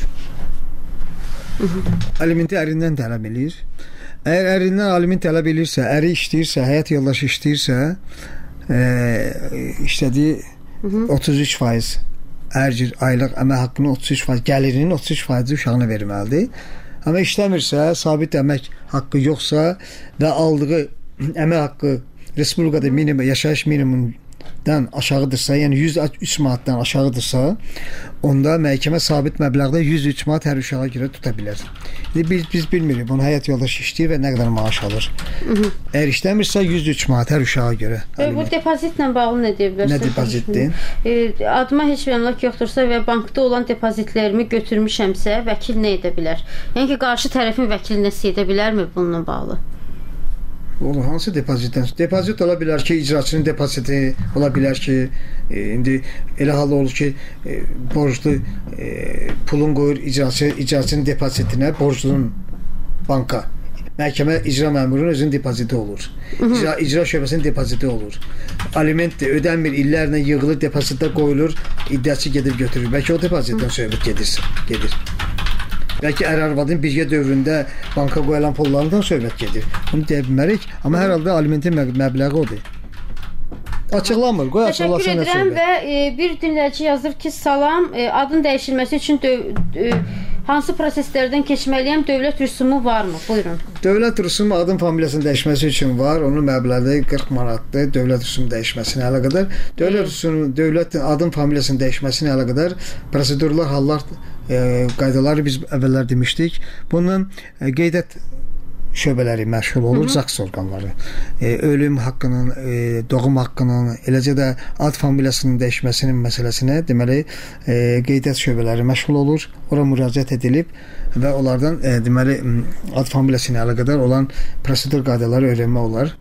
Alimenti ərindən tələb edir. Əgər ərindən aliment tələb edirsə, əri işləyirsə, həyat yoldaşı işləyirsə, e, işlədiyi otuz üç faiz hər cür aylıq əmək haqqının otuz üç faiz, gəlirinin otuz üç faizi uşağına verməlidir. Amma işləmirsə, sabit əmək haqqı yoxsa və aldığı əmək haqqı respublikada minimum yaşayış minimumundan aşağıdırsa, yəni yüz üç manatdan aşağıdırsa, onda məhkəmə sabit məbləğdə yüz üç manat hər uşağa görə tuta bilər. Biz biz bilmirik, bunu həyat yoldaşı işləyir və nə qədər maaş alır. Əgər işləmirsə yüz üç manat hər uşağa görə. E, bu depozitlə bağlı nə deyə bilərsiniz? Nə depozitdir? E, adıma heç bir əmlak yoxdursa və bankda olan depozitlərimi götürmüşəmsə, vəkil nə edə bilər? Yəni ki, qarşı tərəfin vəkili nəsə edə bilərmi bununla bağlı? Olur, hansı depozitdən? Depozit ola bilər ki, icraçının depoziti, ola bilər ki, e, indi elə hal olur ki, e, borclu e, pulun qoyur icraçı, icraçının depozitinə, borclunun banka. Məhkəmə icra məmurunun özünün depoziti olur. İcra, icra şöbəsinin depoziti olur. Aliment də ödənmir, illərlə yığılır, depozitdə qoyulur, iddiaçı gedib götürür. Bəlkə o depozitdən söhbət gedir. gedir. Bəlkə ər-arvadın birgə dövründə banka qoyulan pullarından söhbət gedir. Bunu deyə bilmərik, amma hər halda alimentin məbləği odur. Açıqlamır, qoy açıqlasın. Təşəkkür edirəm və e, bir dinləyici yazır ki, salam, e, adın dəyişilməsi üçün döv, e, hansı proseslərdən keçməliyəm, dövlət rüsumu varmı? Buyurun. Dövlət rüsumu adın familiyasının dəyişməsi üçün var. Onun məbləği qırx manatdır. Dövlət rüsumu dəyişməsinə əlaqədar. Dövlət rüsumu, dövlət adın familiyasının dəyişməsinə əlaqədar prosedurlar, hallar, e, qaydaları biz əvvəllər demişdik. Bunun e, qeydiyyat şöbələri məşğul olur, zaks orqanları. E, ölüm haqqının, e, doğum haqqının, eləcə də ad familiyasının dəyişməsinin məsələsinə deməli e, qeydiyyat şöbələri məşğul olur. Ora müraciət edilib və onlardan e, deməli ad familiyası ilə əlaqədar olan prosedur qaydaları öyrənmək olar.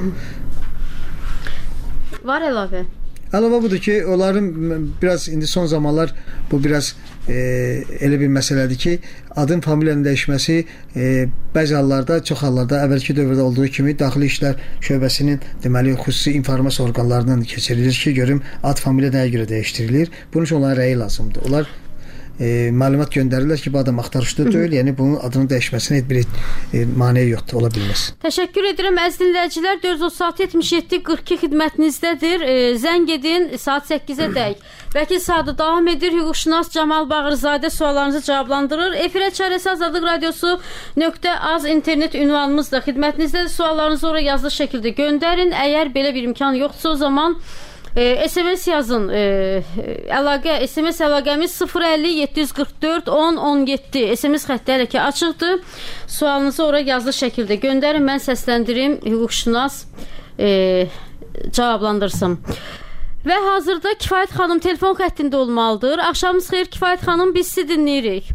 Var əlavə. Əlavə budur ki, onların biraz indi son zamanlar bu biraz e, elə bir məsələdir ki, adın familiyanın dəyişməsi e, bəzi hallarda, çox hallarda əvvəlki dövrdə olduğu kimi Daxili İşlər Şöbəsinin deməli xüsusi informasiya orqanlarından keçirilir ki, görüm ad familiya nəyə görə dəyişdirilir. Bunun üçün onların rəyi lazımdır. Onlar e, məlumat göndərirlər ki, bu adam axtarışda deyil, yəni bunun adının dəyişməsinə heç bir e, maneə yoxdur, ola bilməz. Təşəkkür edirəm əziz dinləyicilər. dörd yüz otuz altı yetmiş yeddi qırx iki xidmətinizdədir. E, zəng edin saat səkkizə dək. Vəkil Sadı davam edir. Hüquqşünas Camal Bağırzadə suallarınızı cavablandırır. Efirə çarəsi Azadlıq Radiosu nöqtə az internet ünvanımızda xidmətinizdədir. Suallarınızı oraya yazılı şəkildə göndərin. Əgər belə bir imkan yoxdursa, o zaman E, S M S yazın. E, əlaqə S M S əlaqəmiz sıfır əlli yeddi yüz qırx dörd on on yeddi. S M S xətti hələ ki açıqdır. Sualınızı oraya yazılı şəkildə göndərin. Mən səsləndirim, hüquqşünas e, cavablandırsın. Və hazırda Kifayət xanım telefon xəttində olmalıdır. Axşamınız xeyir Kifayət xanım, biz sizi dinləyirik.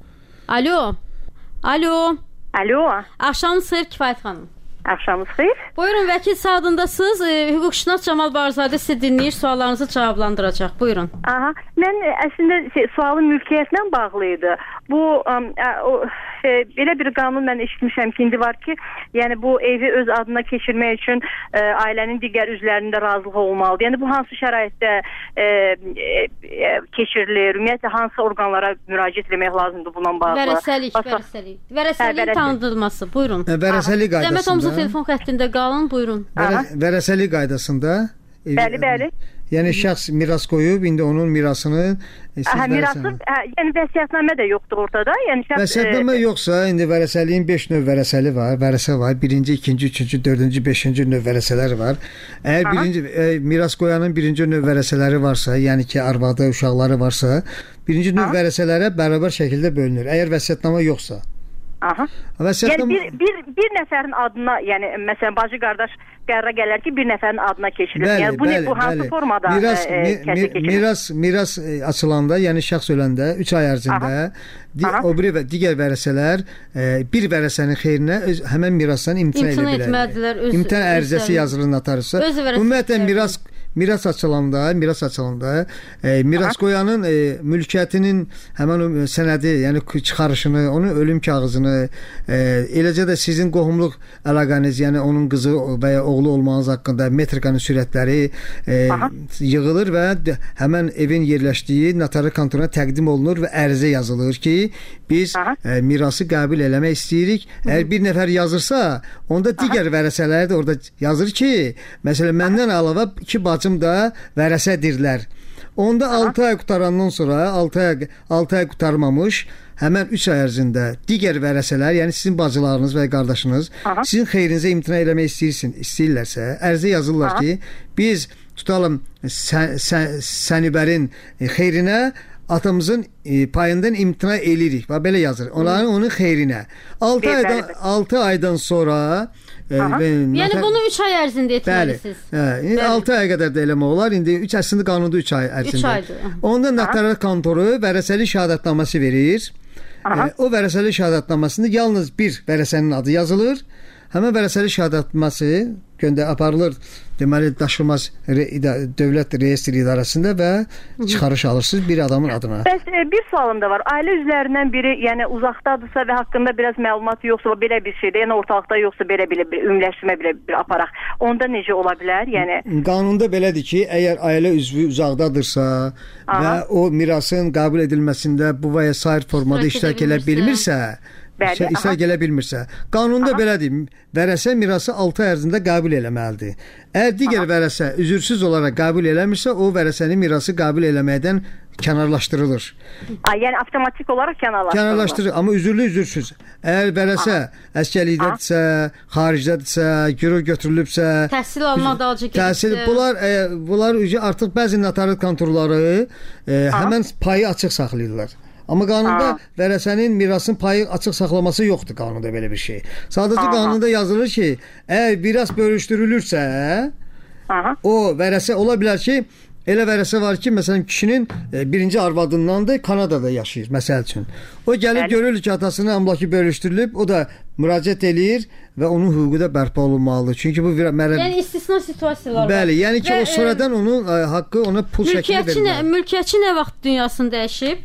Alo. Alo. Alo. Axşamınız xeyir Kifayət xanım. Axşamınız xeyir. Buyurun, vəkil sadındasınız. E, hüquqşünas Camal Bağırzadə sizi dinləyir, suallarınızı cavablandıracaq. Buyurun. Aha. Mən əslində şey, sualın mülkiyyətlə bağlı idi. Bu um, o, şey, belə bir qanun mən eşitmişəm ki, indi var ki, yəni bu evi öz adına keçirmək üçün e, ailənin digər üzvlərinin də razılığı olmalıdır. Yəni bu hansı şəraitdə e, e, keçirilir? Ümumiyyətlə hansı orqanlara müraciət etmək lazımdır bununla bağlı? Vərəsəlik, vərəsəlik. Vərəsəlik tanıdılması. Buyurun. Vərəsəlik qaydasında telefon xəttində qalın, buyurun. Vərə, vərəsəlik qaydasında ev, Bəli, bəli. Yəni şəxs miras qoyub, indi onun mirasını e, Hə, mirası, hə, yəni vəsiyyətnamə də yoxdur ortada. Yəni şəxs vəsiyyətnamə e, yoxsa, indi vərəsəliyin beş növ vərəsəli var, vərəsə var. Birinci, ikinci, üçüncü, dördüncü, beşinci növ vərəsələri var. Əgər Aha. birinci e, miras qoyanın birinci növ vərəsələri varsa, yəni ki, arvadı, uşaqları varsa, birinci növ Aha. vərəsələrə bərabər şəkildə bölünür. Əgər vəsiyyətnamə yoxsa. Aha. Yəni bir, bir, bir nəfərin adına, yəni məsələn bacı qardaş qərara gələr ki, bir nəfərin adına keçirilir. Bəli, Yəni bu bəli, bu hansı bəli. formada miras, e, mi, kəsə keçirilir? miras miras e, açılanda, yəni şəxs öləndə üç ay ərzində di, o biri və digər vərəsələr e, bir vərəsənin xeyrinə öz, həmin mirasdan imtina İmtina edə etməlidirlər. bilərlər. İmtina ərizəsi yazılır notariusa. Ümumiyyətlə miras miras açılanda, miras açılanda e, miras qoyanın e, mülkiyyətinin həmin o sənədi, yəni çıxarışını, onun ölüm kağızını, e, eləcə də sizin qohumluq əlaqəniz, yəni onun qızı və ya oğlu olmanız haqqında metrikanın sürətləri e, yığılır və həmin evin yerləşdiyi notari kontoruna təqdim olunur və ərizə yazılır ki, biz e, mirası qəbul eləmək istəyirik. Əgər bir nəfər yazırsa, onda digər vərəsələri də orada yazır ki, məsələn, məndən əlavə iki bacım da vərəsədirlər. Onda altı ay qutarandan sonra altı ay altı ay qutarmamış həmin üç ay ərzində digər vərəsələr, yəni sizin bacılarınız və ya qardaşınız Aha. sizin xeyrinizə imtina eləmək istəyirsin, istəyirlərsə, ərizə yazırlar Aha. ki, biz tutalım sən, sən, Sənibərin xeyrinə atamızın e, payından imtina eləyirik. Və belə yazır. Onların onun xeyrinə. altı aydan altı aydan sonra e, və, yəni bunu üç ay ərzində etməlisiniz. Bəli. Hə, altı aya qədər də eləmək olar. İndi üç əslində qanunda üç ay ərzində. üç aydır. Onda notariat kontoru vərəsəlik şəhadətnaməsi verir. E, o vərəsəlik şəhadətnaməsində yalnız bir vərəsənin adı yazılır. Həmin vərəsəlik şəhadətnaməsi göndə aparılır, deməli daşınmaz re, dövlət reyestri idarəsində və çıxarış alırsınız bir adamın adına. Bəs e, bir sualım da var. Ailə üzvlərindən biri, yəni uzaqdadırsa və haqqında biraz məlumat yoxsa, belə bir şeydə, yəni ortalıqda yoxsa belə belə bir ümumiləşdirmə belə bir aparaq. Onda necə ola bilər? Yəni qanunda belədir ki, əgər ailə üzvü uzaqdadırsa Aha. və o mirasın qəbul edilməsində bu və ya sair formada iştirak edə bilmirsə, Bəli, İşə gələ bilmirsə. Qanunda aha. belədir. Vərəsə mirası altı ay ərzində qəbul eləməlidir. Əgər digər aha. vərəsə üzürsüz olaraq qəbul eləmirsə, o vərəsənin mirası qəbul eləməkdən kənarlaşdırılır. A, yəni avtomatik olaraq kənarlaşdırılır. Kənarlaşdırılır, amma üzürlü üzürsüz. Əgər vərəsə əskərlikdədirsə, xaricdədirsə, girov götürülübsə, təhsil alma dalca gedirsə, təhsil bunlar e, bunlar artıq bəzi notariat kontorları e, həmin payı açıq saxlayırlar. Amma qanunda Aha. vərəsənin mirasın payı açıq saxlaması yoxdur qanunda belə bir şey. Sadəcə Aha. qanunda yazılır ki, əgər miras bölüşdürülürsə, Aha. o vərəsə ola bilər ki, elə vərəsə var ki, məsələn kişinin e, birinci arvadındandır, Kanadada yaşayır məsəl üçün. O gəlib Bəli. görür ki, atasının əmlakı bölüşdürülüb, o da müraciət eləyir və onun hüququ da bərpa olunmalıdır. Çünki bu mərə... yəni istisna situasiyalar var. Bəli, yəni ki, və, o sonradan onun ə, haqqı ona pul şəkli verilir. Mülkiyyətçi nə vaxt dünyasını dəyişib?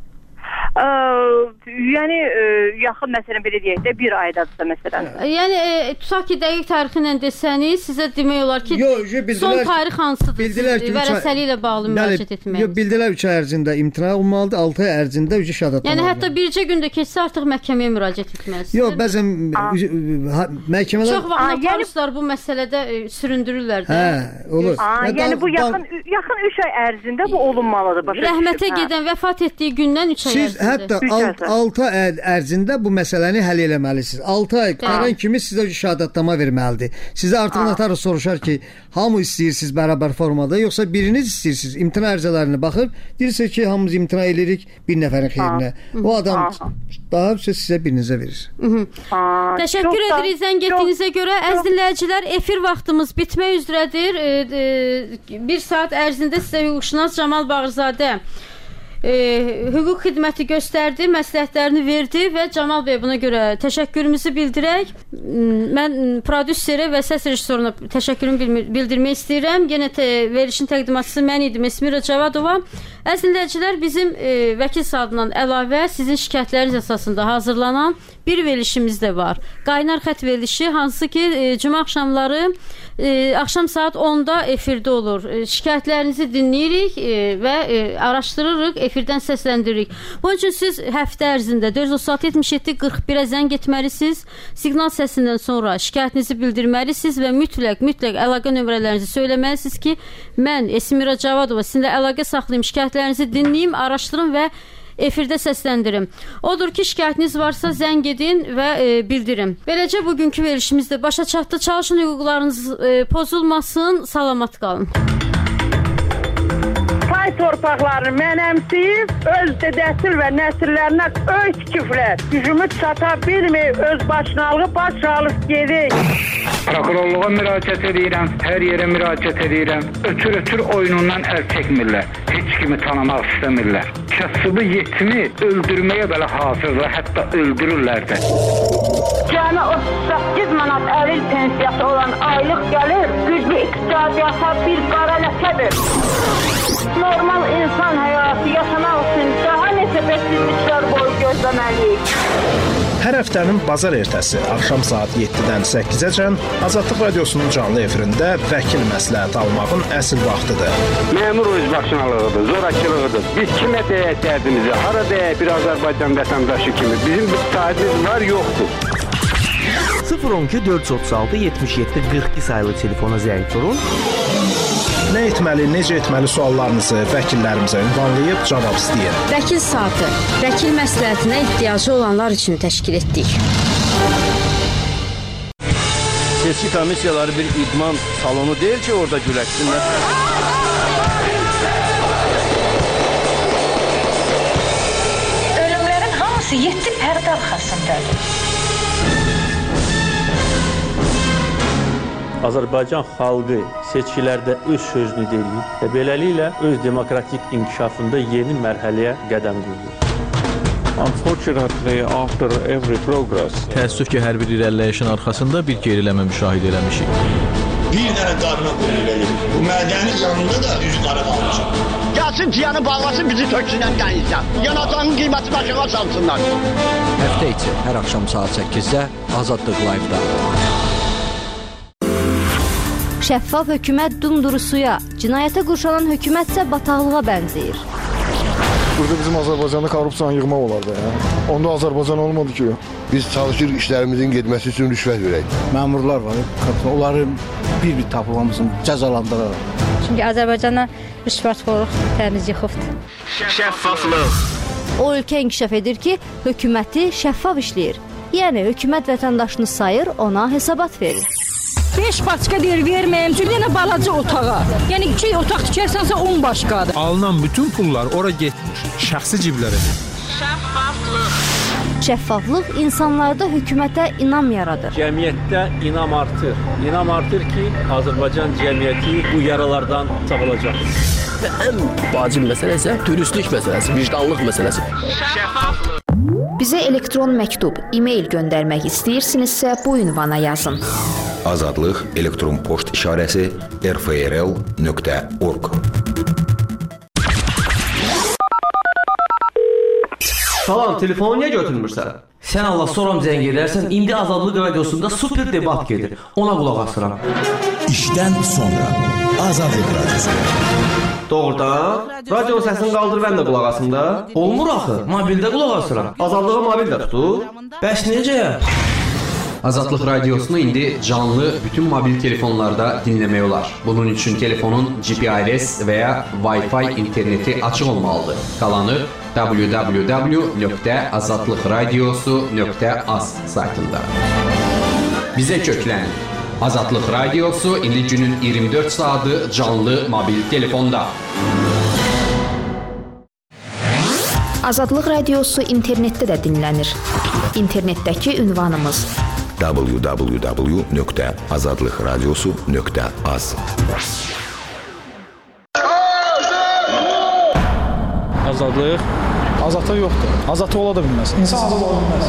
Ə, yəni ə, yaxın məsələn belə deyək də bir aydadırsa məsələn. Yəni e, tutaq ki, dəqiq tarixi ilə desəniz, sizə demək olar ki, yo, yo, bildilər, son tarix hansıdır? Bildilər ki, vərəsəli ilə bağlı müraciət etmək. Yo, bildilər üç ay ərzində imtina olmalıdır, altı ay ərzində ücret şəhadətnamə. Yəni hətta bircə gündə keçsə artıq məhkəməyə müraciət etməlisiniz. Yox, bəzən məhkəmələr çox vaxt notariuslar yəni... bu məsələdə e, süründürürlər də. Hə, olur. Aa, yəni, yəni bu yaxın yaxın üç ay ərzində bu olunmalıdır başa düşürəm. Rəhmətə gedən vəfat etdiyi gündən üç ay ərzində. Hətta altı ay ərzində bu məsələni həll eləməlisiniz. altı ay qutaran kimi sizə şəhadətnamə verməlidir. Sizə artıq notarius soruşar ki, hamı istəyirsiniz bərabər formada, yoxsa biriniz istəyirsiniz? İmtina ərizələrinə baxıb, deyirsiniz ki, hamımız imtina edirik bir nəfərin xeyrinə. O adam daha sizə birinizə verir. Təşəkkür edirik zəng etdiyinizə görə. Əziz dinləyicilər, efir vaxtımız bitmək üzrədir. Bir saat ərzində sizə hüquqşünas Camal Bağırzadə E, hüquq xidməti göstərdi, məsləhətlərini verdi və Camal bəy buna görə təşəkkürümüzü bildirək. Mən prodüserə və səs rejissoruna təşəkkürümü bildirmək istəyirəm. Yenə te, verilişin təqdimatçısı mən idim, Esmira Cavadova. Əziz dinləyicilər, bizim e, vəkil saatından əlavə sizin şikayətləriniz əsasında hazırlanan bir verilişimiz də var. Qaynar xət verilişi, hansı ki e, cümə axşamları e, axşam saat onda efirdə olur. E, şikayətlərinizi dinləyirik e, və e, araşdırırıq, efirdən səsləndiririk. Bunun üçün siz həftə ərzində dörd yüz otuz altı yetmiş yeddi qırx birə zəng etməlisiniz. Siqnal səsindən sonra şikayətinizi bildirməlisiniz və mütləq, mütləq əlaqə nömrələrinizi söyləməlisiniz ki, mən Esmira Cavadova sizinlə əlaqə saxlayım, şikayətlərinizi dinləyim, araşdırın və efirdə səsləndirim. Odur ki, şikayətiniz varsa zəng edin və e, bildirin. Beləcə bugünkü verilişimiz də başa çatdı. Çalışın hüquqlarınız e, pozulmasın. Salamat qalın. Azərbaycan torpaqlarını mənəmsəyib, öz dədəsil və nəsillərinə öz küflər, gücümüz çata bilməyib, öz başınalığı baş alıb gedik. Prokurorluğa müraciət edirəm, hər yerə müraciət edirəm. Ötür-ötür oyunundan əl çəkmirlər, heç kimi tanımaq istəmirlər. Kasıbı yetimi öldürməyə belə hazırlar, hətta öldürürlər də. Cəmi otuz səkkiz manat əril pensiyası olan aylıq gəlir, güclü iqtisadiyyata bir qara ləkədir. Normal insan həyatı yaşamaq üçün daha neçə bəksizliklər boyu gözləməliyik. Hər həftənin bazar ertəsi axşam saat yeddidən səkkizəcən Azadlıq Radiosunun canlı efirində vəkil məsləhət almağın əsl vaxtıdır. Məmur özbaşınalığıdır, zorakılığıdır. Biz kimə deyək dərdimizi, hara deyək bir Azərbaycan vətəndaşı kimi. Bizim bir sahibimiz var, yoxdur. sıfır on iki dörd yüz otuz altı yetmiş yeddi qırx iki sayılı telefona zəng vurun. Nə etməli, necə etməli suallarınızı vəkillərimizə ünvanlayıb cavab istəyin. Vəkil saatı, vəkil məsləhətinə ehtiyacı olanlar üçün təşkil etdik. Seçki komissiyaları bir idman salonu deyil ki, orada güləşsinlər. Ölümlərin hamısı yeddi pərdə arxasındadır. Azərbaycan xalqı seçkilərdə öz sözünü deyir və beləliklə öz demokratik inkişafında yeni mərhələyə qədəm qoyur. Unfortunately, after every progress, təəssüf ki, hər bir irəliləyişin arxasında bir geriləmə müşahidə eləmişik. Bir dənə qarına qoyulur verir. Bu mədənin yanında da üzü qara qalmışıq. Gəlsin tiyanı bağlasın, bizi töksünən qəyizdən. Yanacağın qiyməti başına salsınlar. Həftə içi hər axşam saat səkkizdə Azadlıq Live-da. Şəffaf hökumət dumduru suya, cinayətə qurşanan hökumətsə bataqlığa bənzəyir. Burada bizim Azərbaycanda korrupsiyanı yığmaq olardı. Ya. Onda Azərbaycan olmadı ki. Biz çalışırıq işlərimizin getməsi üçün rüşvət verək. Məmurlar var, onları bir-bir tapılmamızın cəzalandıraraq. Çünki Azərbaycana rüşvətxorluq təmiz yıxıbdır. Şəffaflıq. O ölkə inkişaf edir ki, hökuməti şəffaf işləyir. Yəni, hökumət vətəndaşını sayır, ona hesabat verir. beş başqa deyir verməyəm, çünki yenə balaca otağa. Yəni iki otaq tikərsənsə on başqadır. Alınan bütün pullar ora getmir, şəxsi ciblərə. Şəffaflıq. Şəffaflıq insanlarda hökumətə inam yaradır. Cəmiyyətdə inam artır. İnam artır ki, Azərbaycan cəmiyyəti bu yaralardan sağalacaq. Və ən vacib məsələ isə dürüstlük məsələsi, vicdanlıq məsələsi. Şəffaflıq. Bizə elektron məktub, e-mail göndərmək istəyirsinizsə bu ünvana yazın. Azadlıq elektron poçt işarəsi r f r l nöqtə org. Salam, telefonu niyə götürmürsən? Sən Allah soram zəng edərsən, indi Azadlıq Radiosunda super debat gedir. Ona qulaq asıram. İşdən sonra Azadlıq Radiosu. Doğrudan? Radio səsini qaldır, mən də qulaq asım da. Olmur axı, mobildə qulaq asıram. Azadlığı mobildə tutur. Bəs necə? Azadlıq Radiosunu indi canlı bütün mobil telefonlarda dinləmək olar. Bunun üçün telefonun G P R S və ya Wi-Fi interneti açıq olmalıdır. Qalanı w w w nöqtə azadlıq radiosu nöqtə az saytında. Bizə köklən. Azadlıq Radiosu indi günün iyirmi dörd saatı canlı mobil telefonda. Azadlıq Radiosu internetdə də dinlənir. İnternetdəki ünvanımız w w w nöqtə azadlıq radiosu nöqtə az. Azadlıq? Azadlıq yoxdur. Azadlıq ola da bilməz. İnsan azad ola bilməz.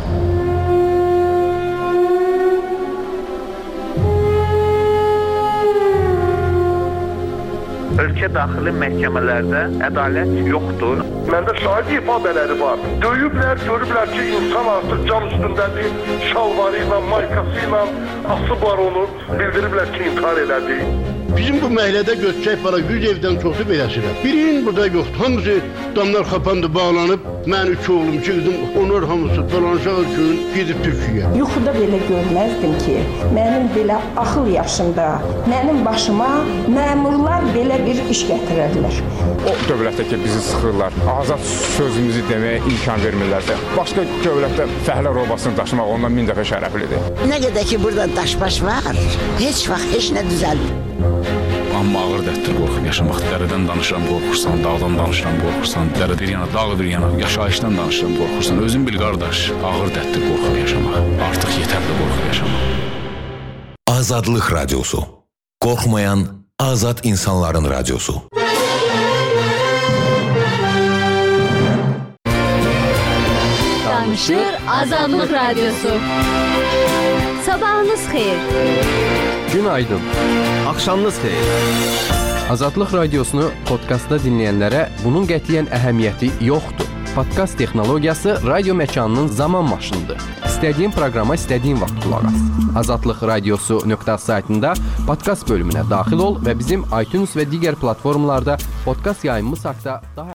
Ölkə daxili məhkəmələrdə ədalət yoxdur. Məndə şahid ifadələri var. Döyüblər, görüblər ki, insan artıq can üstündədir, şalvarı ilə, maykası ilə asıblar onu, bildiriblər ki, intihar elədi. Bizim bu məhəllədə götürək para yüz evdən çoxu beləsirəm. Birinin burada yoxdur. Hamısı damlar xapandı, bağlanıb. Mən üç oğlum, iki qızım, onlar hamısı dolanacaq gün gedib Türkiyə. Yuxuda belə görməzdim ki, mənim belə axıl yaşımda, mənim başıma məmurlar belə bir iş gətirərlər. O dövlətdə ki, bizi sıxırlar, azad sözümüzü deməyə imkan vermirlərsə, başqa dövlətdə fəhlə robasını daşımaq ondan min dəfə şərəflidir. Nə qədər ki, burada daşbaş var, heç vaxt heç nə düzəlmir. Amma ağır dərddir qorxub yaşamaq. Dərədən danışıram, qorxursan, dağdan danışıram, qorxursan, dərə bir yana, dağ bir yana, yaşayışdan danışıram, qorxursan. Özün bil qardaş, ağır dərddir qorxub yaşamaq. Artıq yetərli qorxub yaşamaq. Azadlıq Radiosu. Qorxmayan azad insanların radiosu. Danışır Azadlıq Radiosu. Sabahınız xeyir. Günaydın. Axşamınız xeyir. Azadlıq Radiosunu podkastda dinləyənlərə bunun qətiyyən əhəmiyyəti yoxdur. Podkast texnologiyası radio məkanının zaman maşınıdır. İstədiyin proqrama istədiyin vaxt qulaq as. azadlıq radiosu nöqtə saytında podkast bölümünə daxil ol və bizim iTunes və digər platformalarda podkast yayımımız haqqında daha